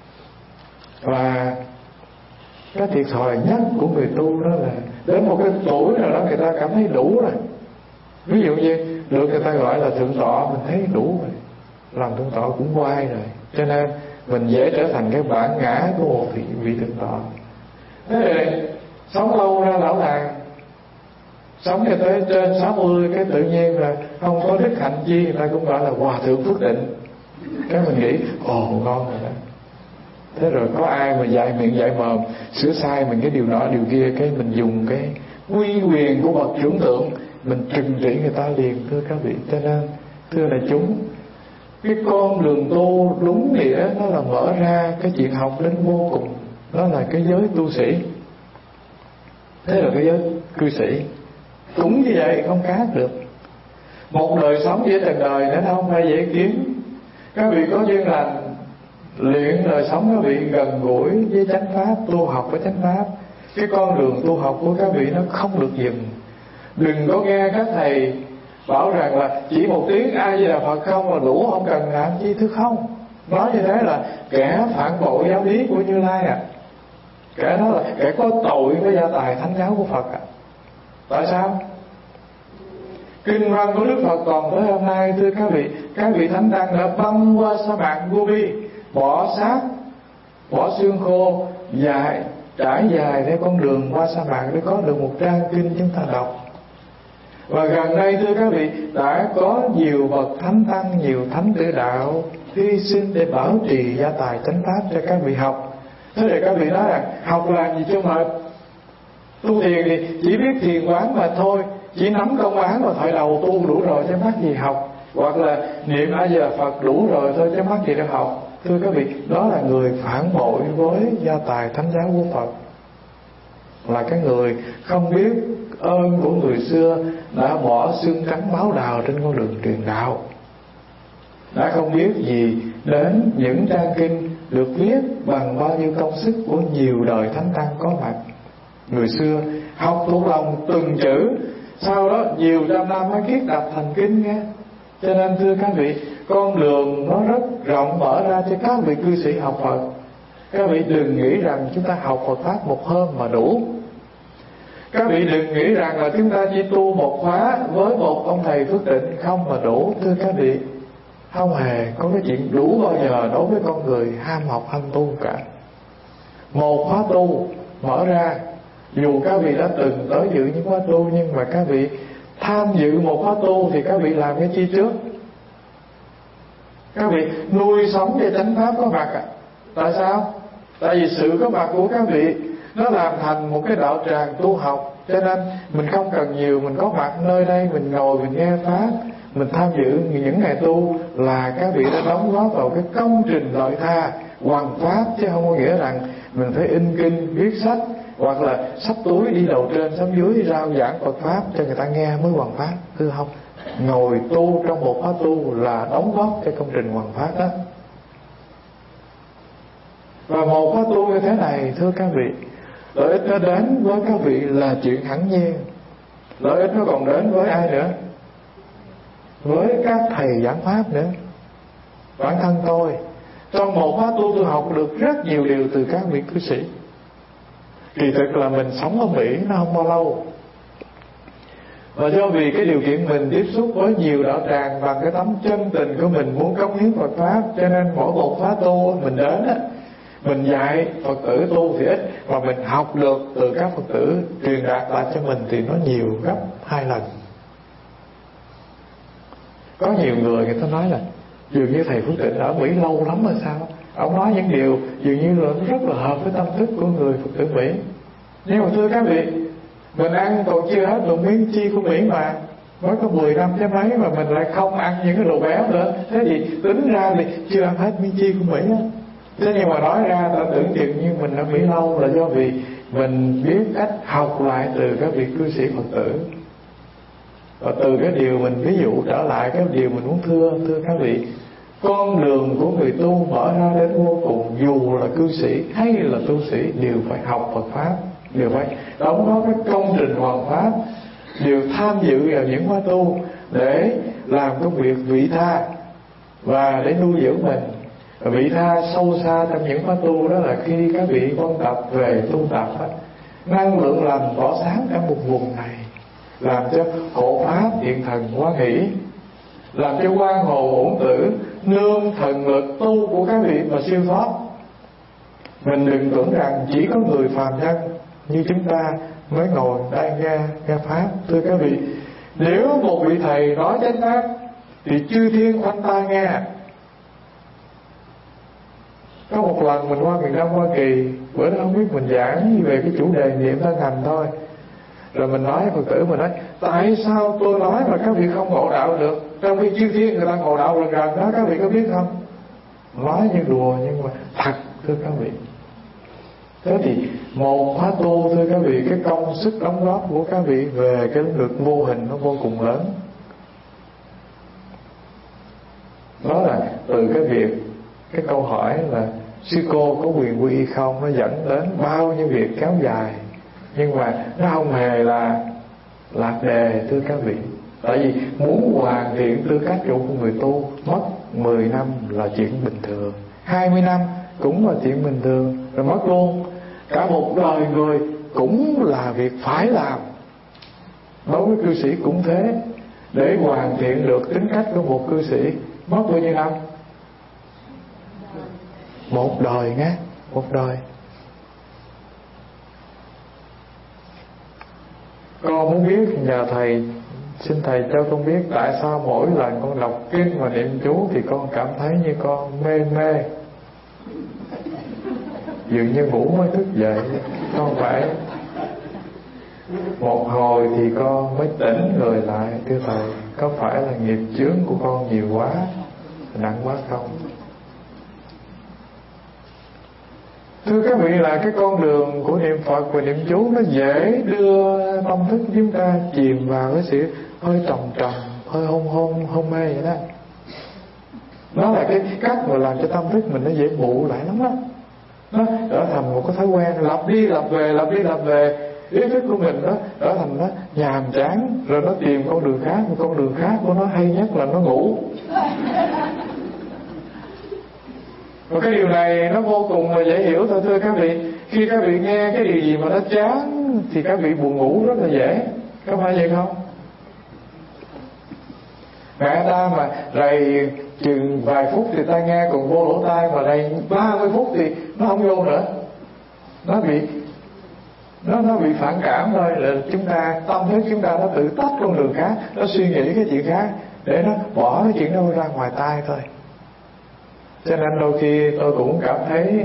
Và cái thiệt thòi nhất của người tu đó là đến một cái tuổi nào đó người ta cảm thấy đủ rồi. Ví dụ như được người ta gọi là thượng tọa, mình thấy đủ rồi, làm thượng tọa cũng quay rồi, cho nên mình dễ trở thành cái bản ngã của một vị thượng tọa. Thế thì sống lâu ra lão làng, sống cho tới trên 60 cái tự nhiên là không có đức hạnh chi, người ta cũng gọi là hòa thượng phước định. Cái mình nghĩ ồ ngon rồi đó. Thế rồi có ai mà dạy miệng dạy mồm sửa sai mình cái điều nọ điều kia, cái mình dùng cái uy quyền của bậc trưởng tượng mình trừng trị người ta liền. Thưa các vị, cho nên thưa đại chúng, cái con đường tu đúng nghĩa nó là mở ra cái chuyện học đến vô cùng, đó là cái giới tu sĩ. Thế là cái giới cư sĩ cũng như vậy, không khác được. Một đời sống giữa trần đời nữa không phải dễ kiếm. Các vị có duyên lành luyện đời sống các vị gần gũi với chánh pháp, tu học với chánh pháp. Cái con đường tu học của các vị nó không được dừng. Đừng có nghe các thầy bảo rằng là chỉ một tiếng A Di Đà Phật không là đủ, không cần làm chi. Thứ không, nói như thế là kẻ phản bội giáo lý của Như Lai à. Kẻ đó là kẻ có tội với gia tài thánh giáo của Phật à. Tại sao? Kinh văn của Đức Phật còn tới hôm nay, thưa các vị thánh tăng đã băng qua sa mạc Gobi, bỏ xác, bỏ xương khô dài, trải dài theo con đường qua sa mạc để có được một trang kinh chúng ta đọc. Và gần đây thưa các vị, đã có nhiều bậc thánh tăng, nhiều thánh tử đạo hy sinh để bảo trì gia tài chánh pháp cho các vị học. Thế thì các vị nói rằng học làm gì cho mệt? Tu thiền thì chỉ biết thiền quán mà thôi, chỉ nắm công án và thoại đầu tu đủ rồi chứ mắc gì học, hoặc là niệm A Di Đà Phật đủ rồi thôi chứ mắc gì để học. Thưa các vị, đó là người phản bội với gia tài thánh giáo của Phật, là cái người không biết ơn của người xưa đã bỏ xương trắng máu đào trên con đường truyền đạo, đã không biết gì đến những trang kinh được viết bằng bao nhiêu công sức của nhiều đời thánh tăng có mặt. Người xưa học thuộc lòng từng chữ, sau đó nhiều trăm năm mới viết đọc thành kinh nghe. Cho nên thưa các vị, con đường nó rất rộng mở ra cho các vị cư sĩ học Phật. Các vị đừng nghĩ rằng chúng ta học Phật pháp một hôm mà đủ. Các vị đừng nghĩ rằng là chúng ta chỉ tu một khóa với một ông thầy phước định không mà đủ. Thưa các vị, không hề có cái chuyện đủ bao giờ đối với con người ham học ham tu cả. Một khóa tu mở ra, dù các vị đã từng tới dự những khóa tu, nhưng mà các vị tham dự một khóa tu thì các vị làm cái chi trước? Các vị nuôi sống cho chánh pháp có mặt à. Tại sao? Tại vì sự có mặt của các vị nó làm thành một cái đạo tràng tu học. Cho nên mình không cần nhiều, mình có mặt nơi đây, mình ngồi mình nghe pháp, mình tham dự những ngày tu là các vị đã đóng góp vào cái công trình lợi tha hoằng pháp, chứ không có nghĩa rằng mình phải in kinh viết sách hoặc là xách túi đi đầu trên sống dưới rao giảng Phật pháp cho người ta nghe mới hoằng pháp. Thưa không, ngồi tu trong một khóa tu là đóng góp cho công trình hoằng pháp đó. Và một khóa tu như thế này, thưa các vị, lợi ích nó đến với các vị là chuyện hẳn nhiên. Lợi ích nó còn đến với ai nữa? Với các thầy giảng pháp nữa. Bản thân tôi trong một khóa tu tôi học được rất nhiều điều từ các vị cư sĩ. Kỳ thực là mình sống ở Mỹ nó không bao lâu, và do vì cái điều kiện mình tiếp xúc với nhiều đạo tràng bằng cái tấm chân tình của mình muốn cống hiến Phật pháp, cho nên mỗi một khóa tu mình đến á, mình dạy Phật tử tu thì ít, mà mình học được từ các Phật tử truyền đạt lại cho mình thì nó nhiều gấp 2 lần. Có nhiều người ta nói là dường như thầy Phước Tịnh ở Mỹ lâu lắm rồi sao, ông nói những điều dường như là rất là hợp với tâm thức của người Phật tử Mỹ. Nhưng mà thưa các vị, mình ăn còn chưa hết đồ miếng chi của Mỹ mà, mới có 10 năm chứ mấy mà mình lại không ăn những cái đồ béo nữa. Thế thì tính ra thì chưa ăn hết miếng chi của Mỹ á. Thế nhưng mà nói ra ta tưởng chừng như mình ở Mỹ lâu là do vì mình biết cách học lại từ các vị cư sĩ Phật tử. Và từ cái điều mình ví dụ trở lại cái điều mình muốn thưa các vị, con đường của người tu mở ra đến vô cùng, dù là cư sĩ hay là tu sĩ đều phải học Phật pháp, đều phải đóng góp cái công trình hoàn pháp, đều tham dự vào những khóa tu để làm công việc vị tha và để nuôi dưỡng mình. Vị tha sâu xa trong những khóa tu đó là khi các vị quan tập về tu tập đó, năng lượng lành tỏa sáng cả một vùng này, làm cho hộ pháp hiện thần hoan hỷ, làm cho quan hồ ổn tử nương thần lực tu của các vị mà siêu thoát. Mình đừng tưởng rằng chỉ có người phàm nhân như chúng ta mới ngồi đây nghe pháp. Thưa các vị, nếu một vị thầy nói chánh pháp thì chư thiên khoanh tai nghe. Có một lần mình qua miền Nam Hoa Kỳ, bữa đó không biết mình giảng về cái chủ đề niệm thân hành thôi, rồi mình nói Phật tử, mình nói tại sao tôi nói mà các vị không ngộ đạo được, trong khi chư thiên người ta ngộ đạo lần gần đó, các vị có biết không? Nói như đùa nhưng mà thật, thưa các vị. Thế thì một khóa tu, thưa các vị, cái công sức đóng góp của các vị về cái lĩnh vực vô hình nó vô cùng lớn. Đó là từ cái việc, cái câu hỏi là sư cô có quyền quy y không, nó dẫn đến bao nhiêu việc kéo dài, nhưng mà nó không hề là lạc đề, thưa các vị. Tại vì muốn hoàn thiện tư cách của người tu mất 10 năm là chuyện bình thường, 20 năm cũng là chuyện bình thường, rồi mất luôn cả một đời người cũng là việc phải làm. Đối với cư sĩ cũng thế. Để hoàn thiện được tính cách của một cư sĩ mất bao nhiêu năm? Một đời nghe, một đời. Con muốn biết, nhờ thầy, xin thầy cho con biết tại sao mỗi lần con đọc kinh và niệm chú thì con cảm thấy như con mê mê, dường như ngủ mới thức dậy. Con phải một hồi thì con mới tỉnh người lại. Thưa thầy, có phải là nghiệp chướng của con nhiều quá, nặng quá không? Thưa các vị, là cái con đường của niệm Phật và niệm chú nó dễ đưa tâm thức chúng ta chìm vào cái sự hơi trầm trầm, hơi hôn mê vậy đó. Nó là cái cách mà làm cho tâm thức mình nó dễ mụ lại lắm đó. Nó trở thành một cái thói quen lặp đi lặp về, ý thức của mình đó trở thành nó nhàm chán, rồi nó tìm con đường khác. Một con đường khác của nó hay nhất là nó ngủ. Và cái điều này nó vô cùng là dễ hiểu thôi, thưa các vị. Khi các vị nghe cái điều gì mà nó chán thì các vị buồn ngủ rất là dễ, có phải vậy không? Mẹ ta mà rầy chừng vài phút thì ta nghe còn vô lỗ tai, mà rầy 30 phút thì nó không vô nữa. Nó bị phản cảm thôi, là chúng ta, tâm thức chúng ta nó tự tách con đường khác, nó suy nghĩ cái chuyện khác để nó bỏ cái chuyện đó ra ngoài tai thôi. Cho nên đôi khi tôi cũng cảm thấy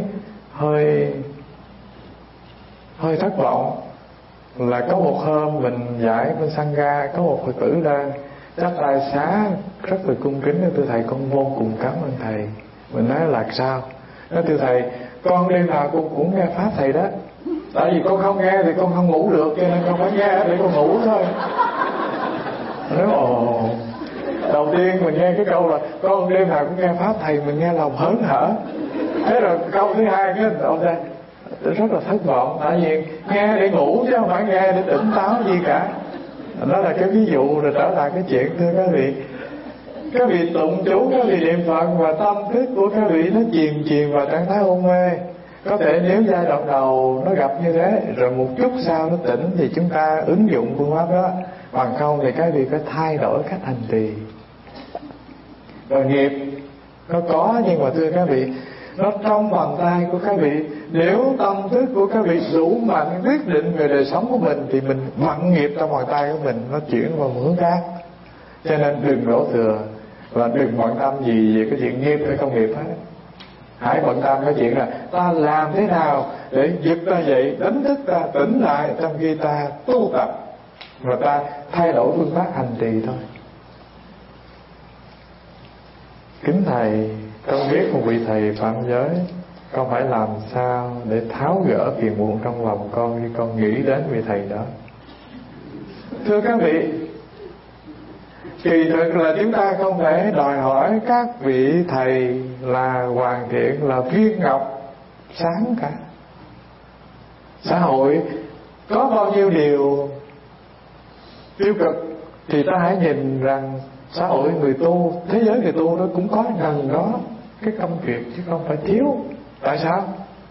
hơi thất vọng. Là có một hôm mình giải bên Sangha, có một Phật tử đang chắp tay xá rất là cung kính: thưa thầy, con vô cùng cảm ơn thầy. Mình nói là sao? Nói thưa thầy, con đêm nào cũng nghe pháp thầy đó. Tại vì con không nghe thì con không ngủ được, cho nên con phải nghe để con ngủ thôi. Nói ồ. Đầu tiên mình nghe cái câu là con đêm nào cũng nghe pháp thầy, mình nghe lòng hớn hở. Thế rồi câu thứ hai cái rất là thất vọng, tại vì nghe để ngủ chứ không phải nghe để tỉnh táo gì cả. Đó là cái ví dụ. Rồi trở lại cái chuyện, thưa các vị, các vị tụng chú, các vị niệm Phật và tâm thức của các vị nó chìm vào trạng thái hôn mê. Có thể nếu giai đoạn đầu nó gặp như thế, rồi một chút sau nó tỉnh thì chúng ta ứng dụng phương pháp đó. Bằng không thì các vị phải thay đổi cách hành trì. Rồi nghiệp nó có, nhưng mà thưa các vị, nó trong bàn tay của các vị. Nếu tâm thức của các vị đủ mạnh quyết định về đời sống của mình thì mình vặn nghiệp trong bàn tay của mình, nó chuyển vào một hướng khác. Cho nên đừng đổ thừa và đừng bận tâm gì về cái chuyện nghiệp hay không nghiệp hết. Hãy bận tâm cái chuyện là ta làm thế nào để giật ta dậy, đánh thức ta tỉnh lại, trong khi ta tu tập và ta thay đổi phương pháp hành trì thôi. Kính thầy, con biết một vị thầy phạm giới, con phải làm sao để tháo gỡ phiền muộn trong lòng con khi con nghĩ đến vị thầy đó? Thưa các vị, kỳ thực là chúng ta không thể đòi hỏi các vị thầy là hoàn thiện, là viên ngọc sáng cả. Xã hội có bao nhiêu điều tiêu cực thì ta hãy nhìn rằng xã hội người tu, thế giới người tu nó cũng có gần đó cái công việc chứ không phải thiếu. Tại sao?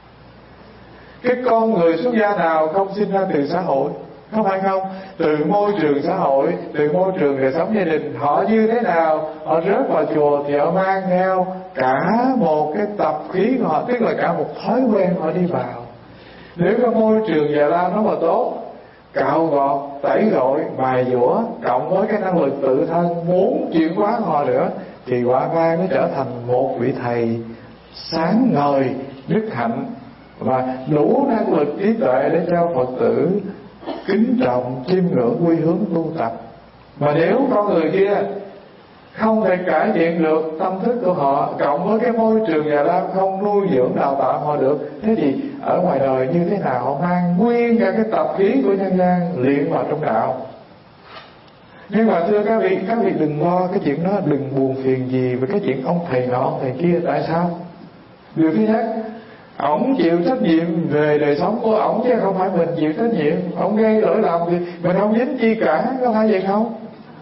Cái con người xuất gia nào không sinh ra từ xã hội, không phải không? Từ môi trường xã hội, từ môi trường đời sống gia đình. Họ như thế nào? Họ rớt vào chùa thì họ mang theo cả một cái tập khí của họ, tức là cả một thói quen họ đi vào. Nếu có môi trường già lam nó mà tốt, cạo gọt, tẩy gội, mài dũa, cộng với cái năng lực tự thân muốn chuyển hóa họ nữa, thì quả vai nó trở thành một vị thầy sáng ngời đức hạnh và đủ năng lực trí tuệ để cho Phật tử kính trọng, chiêm ngưỡng, quy hướng tu tập. Mà nếu con người kia không thể cải thiện được tâm thức của họ, cộng với cái môi trường già lam không nuôi dưỡng đào tạo họ được, thế thì ở ngoài đời như thế nào? Họ mang nguyên cả cái tập khí của nhân gian luyện vào trong đạo. Nhưng mà thưa các vị đừng lo cái chuyện đó, đừng buồn phiền gì về cái chuyện ông thầy nọ ông thầy kia. Tại sao? Điều thứ nhất, ổng chịu trách nhiệm về đời sống của ổng chứ không phải mình chịu trách nhiệm. Ổng gây lỗi lầm thì mình không dính chi cả, có phải vậy không?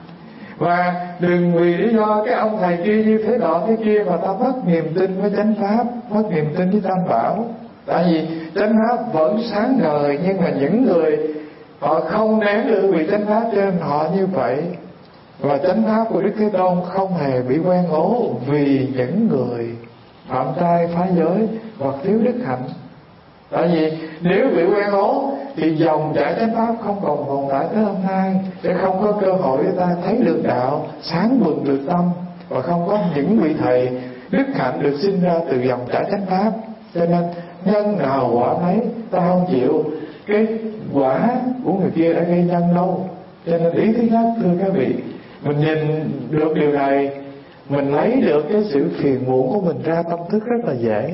Và đừng vì lý do cái ông thầy kia như thế nọ thế kia mà ta mất niềm tin với chánh pháp, mất niềm tin với tam bảo. Tại vì chánh pháp vẫn sáng ngời, nhưng mà những người họ không nén được vì chánh pháp cho nên họ như vậy. Và chánh pháp của Đức Thế Tôn không hề bị quen ố vì những người phạm trai phá giới hoặc thiếu đức hạnh. Tại vì nếu bị quen ố thì dòng chảy chánh pháp không còn tồn tại tới hôm nay, sẽ không có cơ hội để ta thấy được đạo, sáng bừng được tâm, và không có những vị thầy đức hạnh được sinh ra từ dòng chảy chánh pháp. Cho nên nhân nào quả nấy, ta không chịu cái quả của người kia đã gây nhân đâu. Cho nên ý thứ nhất, thưa các vị, mình nhìn được điều này, mình lấy được cái sự phiền muộn của mình ra tâm thức rất là dễ.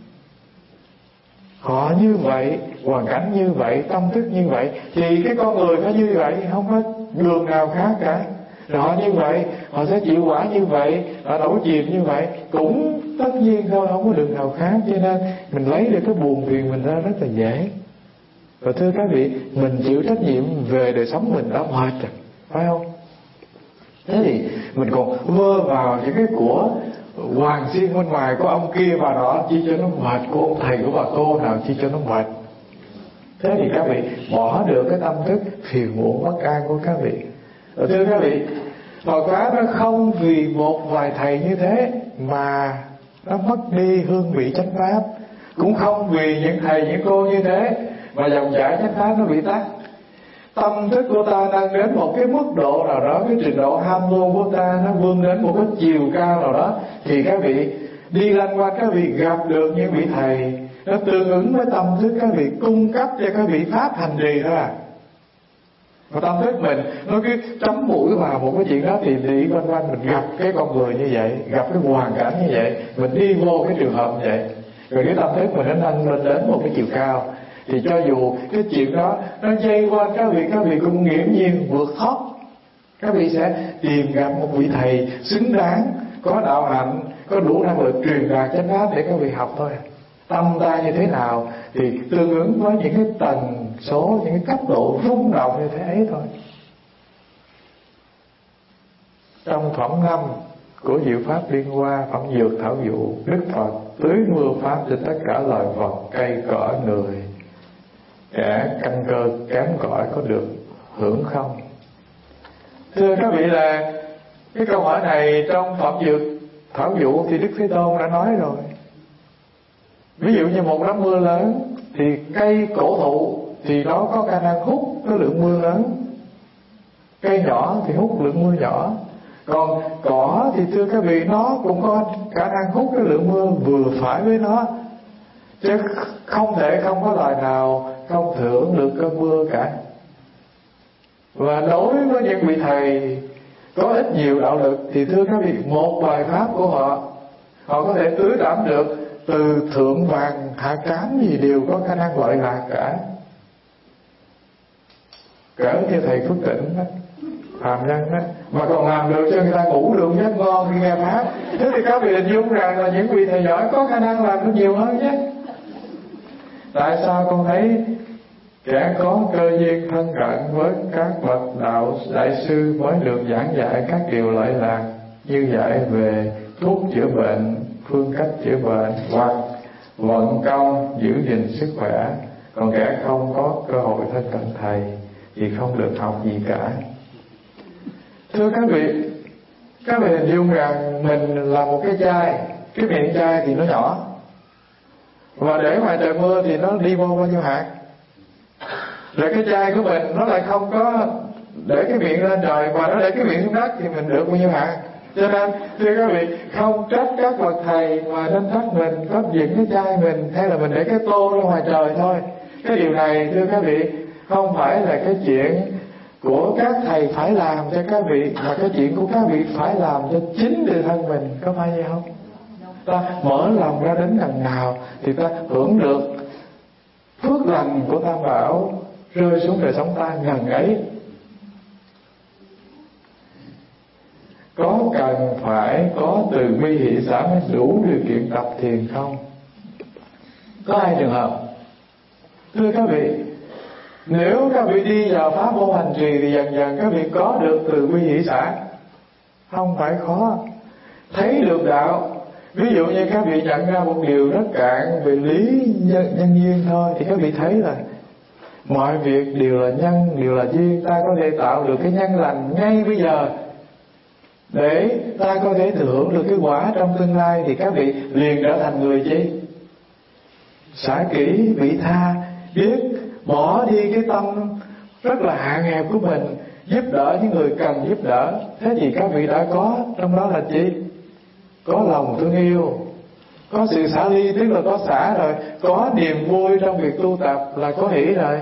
Họ như vậy, hoàn cảnh như vậy, tâm thức như vậy, thì cái con người nó như vậy, không có đường nào khác cả. Rồi họ như vậy, họ sẽ chịu quả như vậy, họ đổ chìm như vậy, cũng tất nhiên thôi, không có đường nào khác. Cho nên mình lấy được cái buồn phiền mình ra rất là dễ. Và thưa các vị, mình chịu trách nhiệm về đời sống mình đã mệt rồi, phải không? Thế thì mình còn vơ vào những cái của hoàng xiên bên ngoài của ông kia bà đó, chi cho nó mệt, của ông thầy của bà cô nào chi cho nó mệt. Thế thì các vị bỏ được cái tâm thức phiền muộn bất an của các vị. Rồi thưa các vị, Phật pháp nó không vì một vài thầy như thế mà nó mất đi hương vị chánh pháp, cũng không vì những thầy những cô như thế mà dòng chảy chánh pháp nó bị tắt. Tâm thức của ta đang đến một cái mức độ nào đó, cái trình độ ham môn của ta nó vươn đến một cái chiều cao nào đó, thì các vị đi lanh quanh, các vị gặp được những vị thầy nó tương ứng với tâm thức các vị, cung cấp cho các vị pháp hành trì thôi à. Và tâm thức mình nó cứ chấm mũi vào một cái chuyện đó, thì đi quanh quanh mình gặp cái con người như vậy, gặp cái hoàn cảnh như vậy, mình đi vô cái trường hợp như vậy, rồi cái tâm thức mình nó nâng lên đến một cái chiều cao, thì cho dù cái chuyện đó nó dây qua các vị cũng nghiễm nhiên vượt thoát. Các vị sẽ tìm gặp một vị thầy xứng đáng, có đạo hạnh, có đủ năng lực truyền đạt chánh pháp để các vị học thôi. tâm ta như thế nào thì tương ứng với những cái tần số, những cái cấp độ rung động như thế ấy thôi. Trong phẩm 5 của Diệu Pháp Liên Hoa, phẩm Dược Thảo Dụ, Đức Phật tưới mưa pháp cho tất cả loài vật, cây cỏ, người. Kẻ căn cơ kém cỏi có được hưởng không? Thưa các vị, là cái câu hỏi này trong phẩm Dược Thảo Dụ thì Đức Thế Tôn đã nói rồi. Ví dụ như một đám mưa lớn thì cây cổ thụ thì nó có khả năng hút cái lượng mưa lớn, cây nhỏ thì hút lượng mưa nhỏ. Còn cỏ thì thưa các vị, nó cũng có khả năng hút cái lượng mưa vừa phải với nó, chứ không thể không có loài nào không thừa hưởng được cơn mưa cả. Và đối với những vị thầy có ít nhiều đạo lực thì thưa các vị, một bài pháp của họ có thể tưới tắm được từ thượng vàng hạ cám gì đều có khả năng lợi lạc cả. Cỡ như thầy Phước Tịnh đó, phàm nhân đó, mà còn làm được cho người ta ngủ được giấc ngon khi nghe pháp. Thế thì các vị hình dung rằng là những vị thầy giỏi có khả năng làm được nhiều hơn nhé. Tại sao con thấy kẻ có cơ duyên thân cận với các bậc đạo đại sư mới được giảng dạy các điều lợi lạc, như dạy về thuốc chữa bệnh, phương cách chữa bệnh, hoặc vận công giữ gìn sức khỏe. Còn kẻ không có cơ hội thân cận thầy thì không được học gì cả. Thưa các vị hình dung rằng mình là một cái chai, cái miệng chai thì nó nhỏ, và để ngoài trời mưa thì nó đi vô bao nhiêu hạt. Rồi cái chai của mình nó lại không có để cái miệng lên trời, mà nó để cái miệng xuống đất thì mình được bao nhiêu hạt. Cho nên thưa các vị, không trách các bậc thầy mà nên trách mình có dựng cái chai mình, hay là mình để cái tô ra ngoài trời thôi. Cái điều này thưa các vị không phải là cái chuyện của các thầy phải làm cho các vị, mà cái chuyện của các vị phải làm cho chính tự thân mình. Có phải vậy không? Ta mở lòng ra đến lần nào thì ta hưởng được phước lành của Tam Bảo rơi xuống đời sống ta ngần ấy. Có cần phải có từ bi hỷ xã mới đủ điều kiện tập thiền không? Có hai trường hợp. Thưa các vị, nếu các vị đi vào pháp môn hành trì thì dần dần các vị có được từ bi hỷ xã, không phải khó. Thấy được đạo, ví dụ như các vị nhận ra một điều rất cạn về lý nhân duyên thôi, thì các vị thấy là mọi việc đều là nhân, đều là duyên. Ta có thể tạo được cái nhân lành ngay bây giờ để ta có thể thừa hưởng được cái quả trong tương lai, thì các vị liền trở thành người chi? Xả kỹ, vị tha, biết bỏ đi cái tâm rất là hạn hẹp của mình, giúp đỡ những người cần giúp đỡ. Thế thì các vị đã có trong đó là chi? Có lòng thương yêu, có sự xả ly, tức là có xả rồi, có niềm vui trong việc tu tập là có hỷ rồi.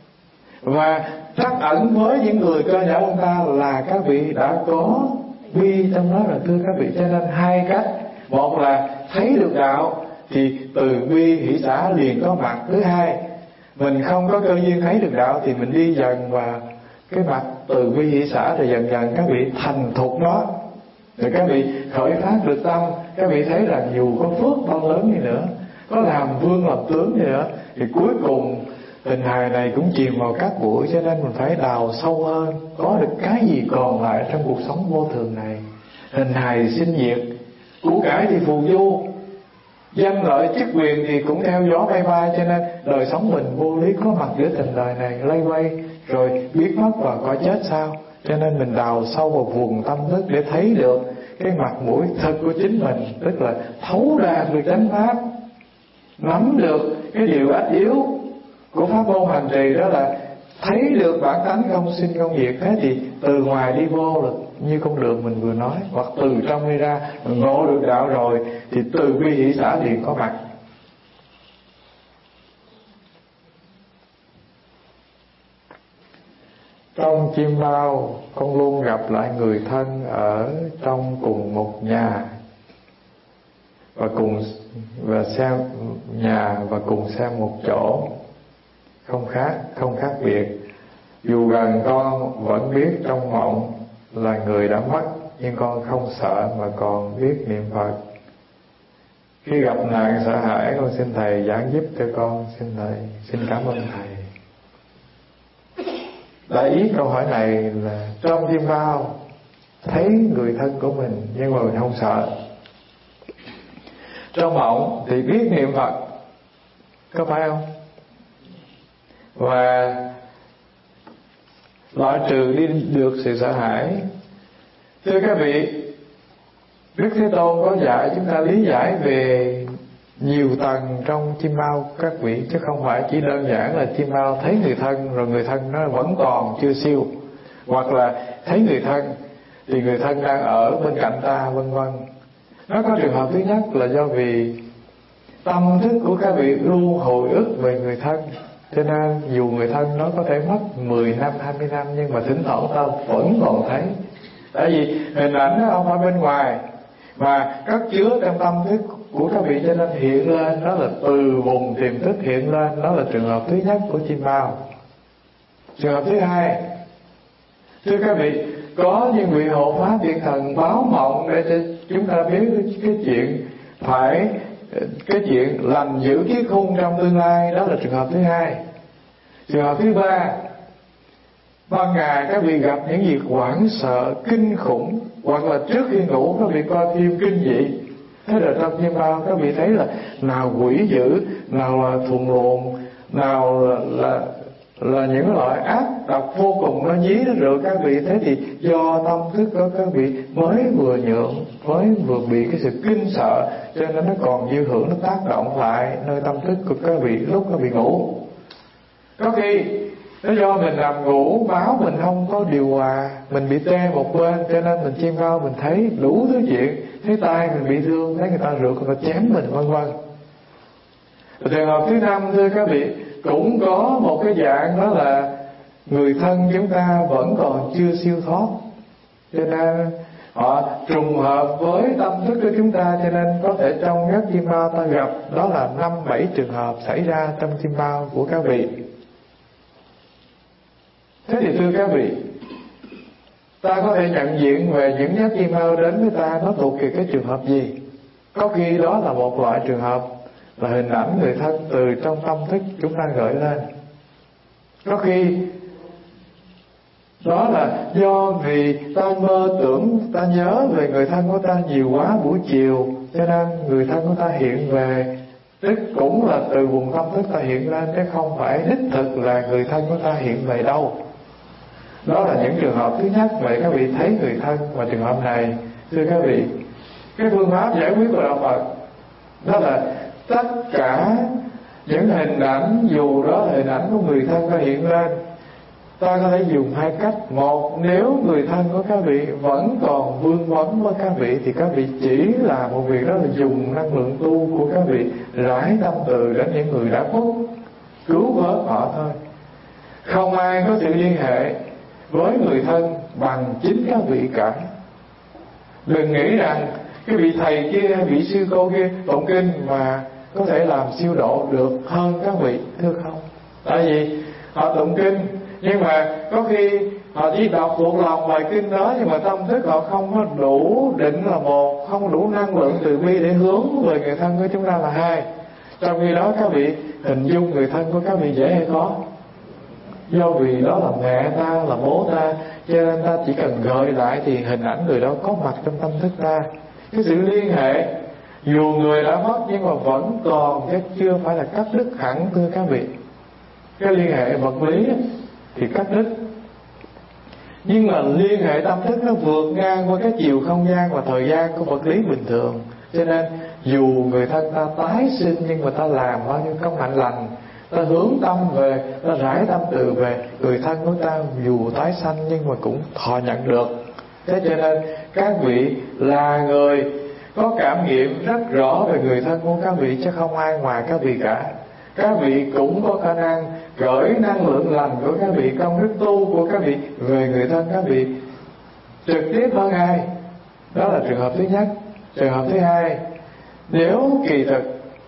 Và trắc ẩn với những người cơ nhở hơn ta là các vị đã có bi trong đó rồi, thưa các vị. Cho nên hai cách, một là thấy được đạo thì từ bi hỷ xả liền có mặt. Thứ hai, mình không có cơ duyên thấy được đạo thì mình đi dần vào cái mặt từ bi hỷ xả, rồi dần dần các vị thành thục nó, rồi các vị khởi phát được tâm. Các vị thấy là dù có phước bao lớn đi nữa, có làm vương làm tướng đi nữa, thì cuối cùng hình hài này cũng chìm vào các bụi. Cho nên mình phải đào sâu hơn, có được cái gì còn lại trong cuộc sống vô thường này. Hình hài thì sinh diệt, của cải thì phù du, danh lợi chức quyền thì cũng theo gió bay bay. Cho nên đời sống mình vô lý có mặt giữa tình đời này lây quay, rồi biết mất và có chết sao. Cho nên mình đào sâu vào vùng tâm thức để thấy được cái mặt mũi thật của chính mình, tức là thấu đạt được chánh pháp, nắm được cái điều ách yếu của pháp môn hành trì, đó là thấy được bản tánh không sinh không diệt. Thế thì từ ngoài đi vô là như con đường mình vừa nói, hoặc từ trong đi ra ngộ được đạo rồi thì từ bi hỷ xả liền có mặt. Trong chim bao, con luôn gặp lại người thân ở trong cùng một nhà và xem nhà và cùng xem một chỗ, không khác biệt. Dù gần con vẫn biết trong mộng là người đã mất, nhưng con không sợ mà còn biết niệm Phật. Khi gặp nạn sợ hãi, con xin thầy giảng giúp cho con. Xin thầy, xin cảm ơn thầy. Đại ý câu hỏi này là trong chim bao thấy người thân của mình nhưng mà mình không sợ. Trong mộng thì biết niệm Phật, có phải không? Và loại trừ đi được sự sợ hãi. Thưa các vị, Đức Thế Tôn có dạy chúng ta lý giải về nhiều tầng trong chim bao các vị, chứ không phải chỉ đơn giản là chim bao thấy người thân rồi người thân nó vẫn còn chưa siêu, hoặc là thấy người thân thì người thân đang ở bên cạnh ta, vân vân. Nó có trường hợp thứ nhất là do vì tâm thức của các vị luôn hồi ức về người thân, cho nên dù người thân nó có thể mất 10 năm, 20 năm nhưng mà thỉnh thoảng ta vẫn còn thấy. Tại vì hình ảnh nó không phải bên ngoài mà cất chứa trong tâm thức của các vị, cho nên hiện lên. Đó là từ vùng tiềm thức hiện lên. Đó là trường hợp thứ nhất của chim bao. Trường hợp thứ hai, thưa các vị, có những vị hộ pháp thiên thần báo mộng để cho chúng ta biết cái chuyện lành giữ kiết khung trong tương lai. Đó là trường hợp thứ hai. Trường hợp thứ ba, ban ngày các vị gặp những việc hoảng sợ kinh khủng, hoặc là trước khi ngủ các vị coi phim kinh dị. Thế rồi trong chim bao các vị thấy là nào quỷ dữ, nào là thuần luồng, nào là những loại ác độc vô cùng nó dí nó rượu các vị. Thế thì do tâm thức của các vị mới vừa nhượng, mới vừa bị cái sự kinh sợ, cho nên nó còn dư hưởng, nó tác động lại nơi tâm thức của các vị lúc các vị ngủ. Có khi nó do mình nằm ngủ, máu mình không có điều hòa, mình bị tê một bên, cho nên mình chim bao mình thấy đủ thứ chuyện. Thấy tay mình bị thương, thấy người ta rượt, người ta chém mình, vân vân. Trường hợp thứ năm, thưa các vị, cũng có một cái dạng, đó là người thân chúng ta vẫn còn chưa siêu thoát, cho nên họ trùng hợp với tâm thức của chúng ta, cho nên có thể trong các chim bao ta gặp. Đó là 5-7 trường hợp xảy ra trong chim bao của các vị. Thế thì thưa các vị, ta có thể nhận diện về những giấc chim bao đến với ta nó thuộc về cái trường hợp gì? Có khi đó là một loại trường hợp là hình ảnh người thân từ trong tâm thức chúng ta gửi lên. Có khi đó là do vì ta mơ tưởng, ta nhớ về người thân của ta nhiều quá buổi chiều, cho nên người thân của ta hiện về, tức cũng là từ vùng tâm thức ta hiện lên, chứ không phải đích thực là người thân của ta hiện về đâu. Đó là những trường hợp thứ nhất mà các vị thấy người thân. Và trường hợp này, thưa các vị, cái phương pháp giải quyết của đạo Phật đó là tất cả những hình ảnh, dù đó là hình ảnh của người thân ta hiện lên, ta có thể dùng hai cách. Một, nếu người thân của các vị vẫn còn vương vấn với các vị thì các vị chỉ là một việc đó là dùng năng lượng tu của các vị rải tâm từ đến những người đã khuất, cứu vớt họ thôi. Không ai có sự liên hệ với người thân bằng chính các vị cả. Đừng nghĩ rằng cái vị thầy kia, vị sư cô kia tụng kinh mà có thể làm siêu độ được hơn các vị, thưa không? Tại vì họ tụng kinh nhưng mà có khi họ chỉ đọc thuộc lòng bài kinh đó, nhưng mà tâm thức họ không có đủ định là một, không có đủ năng lượng từ bi để hướng về người thân của chúng ta là hai. Trong khi đó các vị hình dung người thân của các vị dễ hay khó? Do vì đó là mẹ ta, là bố ta, cho nên ta chỉ cần gợi lại thì hình ảnh người đó có mặt trong tâm thức ta. Cái sự liên hệ dù người đã mất nhưng mà vẫn còn, chứ chưa phải là cắt đứt hẳn, thưa các vị. Cái liên hệ vật lý thì cắt đứt, nhưng mà liên hệ tâm thức nó vượt ngang qua cái chiều không gian và thời gian của vật lý bình thường. Cho nên dù người thân ta tái sinh nhưng mà ta làm bao nhiêu công hạnh lành, ta hướng tâm về, ta rải tâm từ về, người thân của ta dù tái sanh nhưng mà cũng thọ nhận được. Thế cho nên các vị là người có cảm nghiệm rất rõ về người thân của các vị, chứ không ai ngoài các vị cả. Các vị cũng có khả năng gửi năng lượng lành của các vị, công đức tu của các vị về người thân các vị trực tiếp hơn ai. Đó là trường hợp thứ nhất. Trường hợp thứ hai, nếu kỳ thực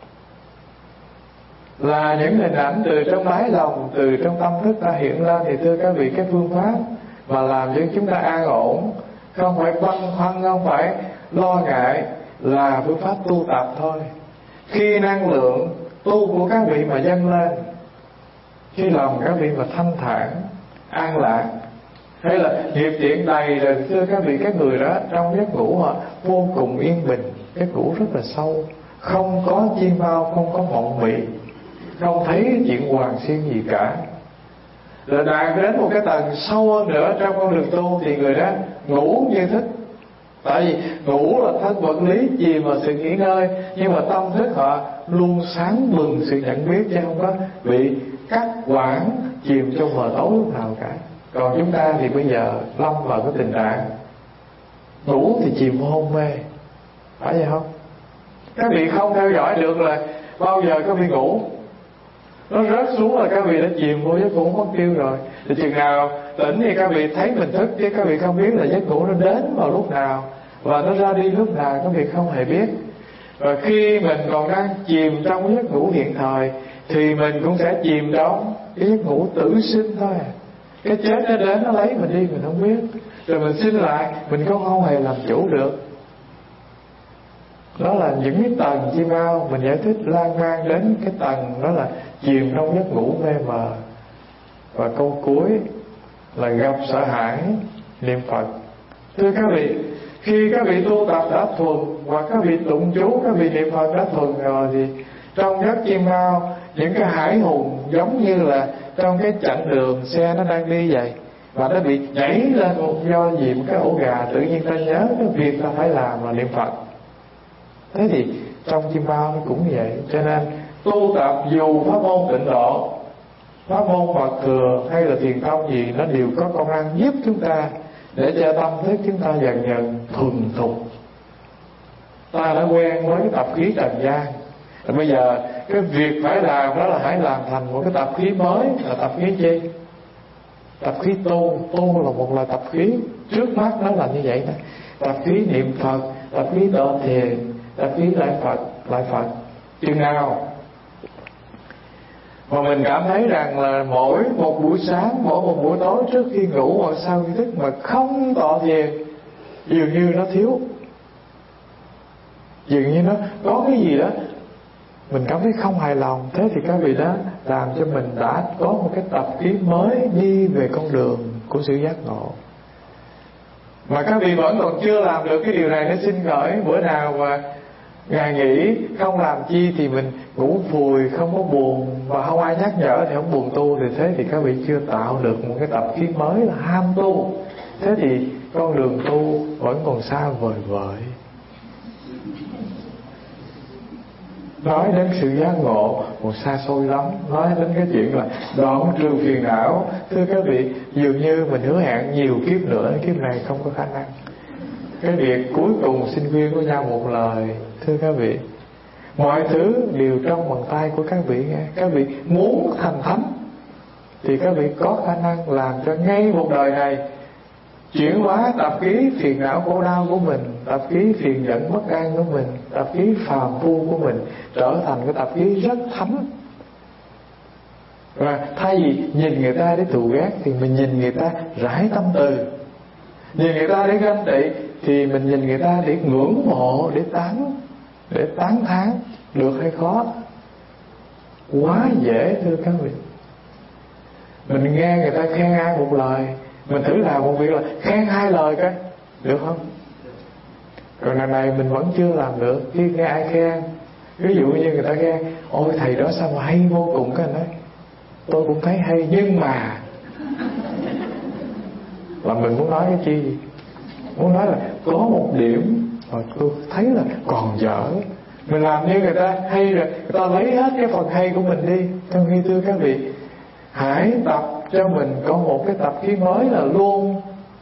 là những hình ảnh từ trong đáy lòng, từ trong tâm thức ta hiện lên, thì thưa các vị, cái phương pháp mà làm cho chúng ta an ổn, không phải băn khoăn, không phải lo ngại, là phương pháp tu tập thôi. Khi năng lượng tu của các vị mà dâng lên, khi lòng các vị mà thanh thản, an lạc, hay là nghiệp thiện đầy, rồi thưa các vị, các người đó trong giấc ngủ họ vô cùng yên bình, giấc ngủ rất là sâu, không có chim bao, không có mộng mị, không thấy chuyện hoàng xuyên gì cả. Rồi đạt đến một cái tầng sâu hơn nữa trong con đường tu thì người đó ngủ như thức. Tại vì ngủ là thân vật lý chìm vào sự nghỉ ngơi, nhưng mà tâm thức họ luôn sáng bừng sự nhận biết, chứ không có bị cắt quãng chìm trong mờ tối lúc nào cả. Còn chúng ta thì bây giờ lâm vào cái tình trạng ngủ thì chìm hôn mê, phải vậy không? Các vị không theo dõi được là bao giờ các vị ngủ, nó rớt xuống là các vị đã chìm vô giấc ngủ mất tiêu rồi. Thì chừng nào tỉnh thì các vị thấy mình thức, chứ các vị không biết là giấc ngủ nó đến vào lúc nào và nó ra đi lúc nào, các vị không hề biết. Và khi mình còn đang chìm trong giấc ngủ hiện thời thì mình cũng sẽ chìm trong cái giấc ngủ tử sinh thôi. Cái chết nó đến nó lấy mình đi mình không biết, rồi mình sinh lại mình không hề làm chủ được. Đó là những cái tầng chim bao mình giải thích lan man đến cái tầng đó là chìm trong giấc ngủ mê mờ. Và câu cuối là gặp sợ hãi niệm Phật. Thưa các vị, khi các vị tu tập đã thuần và các vị tụng chú, các vị niệm Phật đã thuần rồi thì trong giấc chim bao, những cái hải hùng giống như là trong cái chặng đường xe nó đang đi vậy, và nó bị nhảy lên do gì một cái ổ gà, tự nhiên ta nhớ cái việc ta phải làm là niệm Phật. Thế thì trong chim bao nó cũng vậy. Cho nên tu tập dù pháp môn tịnh độ, pháp môn Phật thừa hay là thiền tông gì, nó đều có công năng giúp chúng ta để cho tâm thức chúng ta dần dần thuần thục. Ta đã quen với cái tập khí trần gian, rồi bây giờ cái việc phải làm đó là hãy làm thành một cái tập khí mới. Là tập khí gì? Tập khí tu. Tu là một loại tập khí, trước mắt nó là như vậy đó. Tập khí niệm Phật, tập khí độ thiền, tập khí lại Phật. Chừng nào mà mình cảm thấy rằng là mỗi một buổi sáng, mỗi một buổi tối trước khi ngủ hoặc sau khi thức mà không tọa thiền, dường như nó thiếu, dường như nó có cái gì đó mình cảm thấy không hài lòng. Thế thì các vị đó làm cho mình đã có một cái tập khí mới đi về con đường của sự giác ngộ. Mà các vị vẫn còn chưa làm được cái điều này, nên xin gửi bữa nào mà ngày nghỉ không làm chi thì mình ngủ phùi, không có buồn và không ai nhắc nhở thì không buồn tu, thì thế thì các vị chưa tạo được một cái tập khí mới là ham tu. Thế thì con đường tu vẫn còn xa vời vợi. Nói đến sự giác ngộ còn xa xôi lắm. Nói đến cái chuyện là đoạn trừ phiền não, thưa các vị, dường như mình hứa hẹn nhiều kiếp nữa, kiếp này không có khả năng. Cái việc cuối cùng xin khuyên của nhau một lời, thưa các vị, mọi thứ đều trong bàn tay của các vị nghe. Các vị muốn thành thánh thì các vị có khả năng làm cho ngay một đời này chuyển hóa tập khí phiền não khổ đau của mình, tập khí phiền giận bất an của mình, tập khí phàm phu của mình trở thành cái tập khí rất thánh. Và thay vì nhìn người ta để thù ghét thì mình nhìn người ta rải tâm từ, nhìn người ta để ganh tị thì mình nhìn người ta để ngưỡng mộ, để tán thán. Được hay khó? Quá dễ, thưa các vị. Mình nghe người ta khen ai một lời, mình thử làm một việc là khen 2 lời coi, được không? Còn lần này mình vẫn chưa làm được. Khi nghe ai khen, ví dụ như người ta khen ôi thầy đó sao mà hay vô cùng, cái anh nói tôi cũng thấy hay, nhưng mà là mình muốn nói cái chi? Muốn nói là có một điểm mà tôi thấy là còn dở. Mình làm như người ta hay rồi, người ta lấy hết cái phần hay của mình đi. Trong khi thưa các vị, hãy tập cho mình có một cái tập khí mới là luôn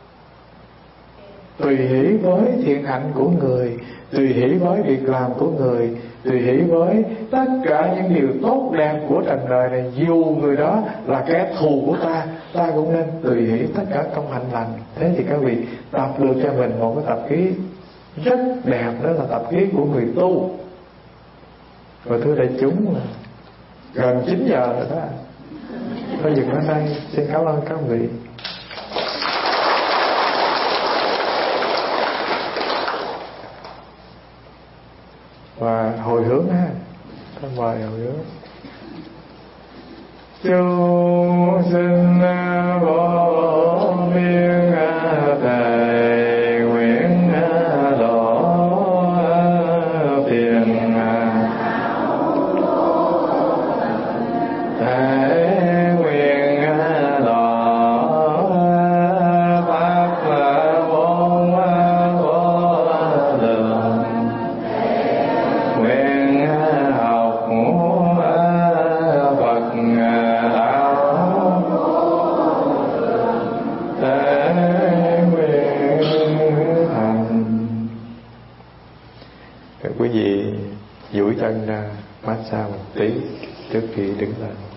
tùy hỷ với thiện hạnh của người, tùy hỷ với việc làm của người, tùy hỷ với tất cả những điều tốt đẹp của trần đời này. Dù người đó là kẻ thù của ta cũng nên tùy hỷ tất cả công hạnh lành. Thế thì các vị tập được cho mình một cái tập khí rất đẹp, đó là tập khí của người tu. Và thưa đại chúng, là gần 9 giờ rồi đó. Tôi dừng ở đây. Xin cảm ơn các vị. Và hồi hướng ha. Tham bài hầu trước. Chúng sinh vô biên thầy nguyện độ phiền thầy nguyện độ pháp môn vô lượng nguyện học Phật quý vị duỗi chân ra massage một tí trước khi đứng lên.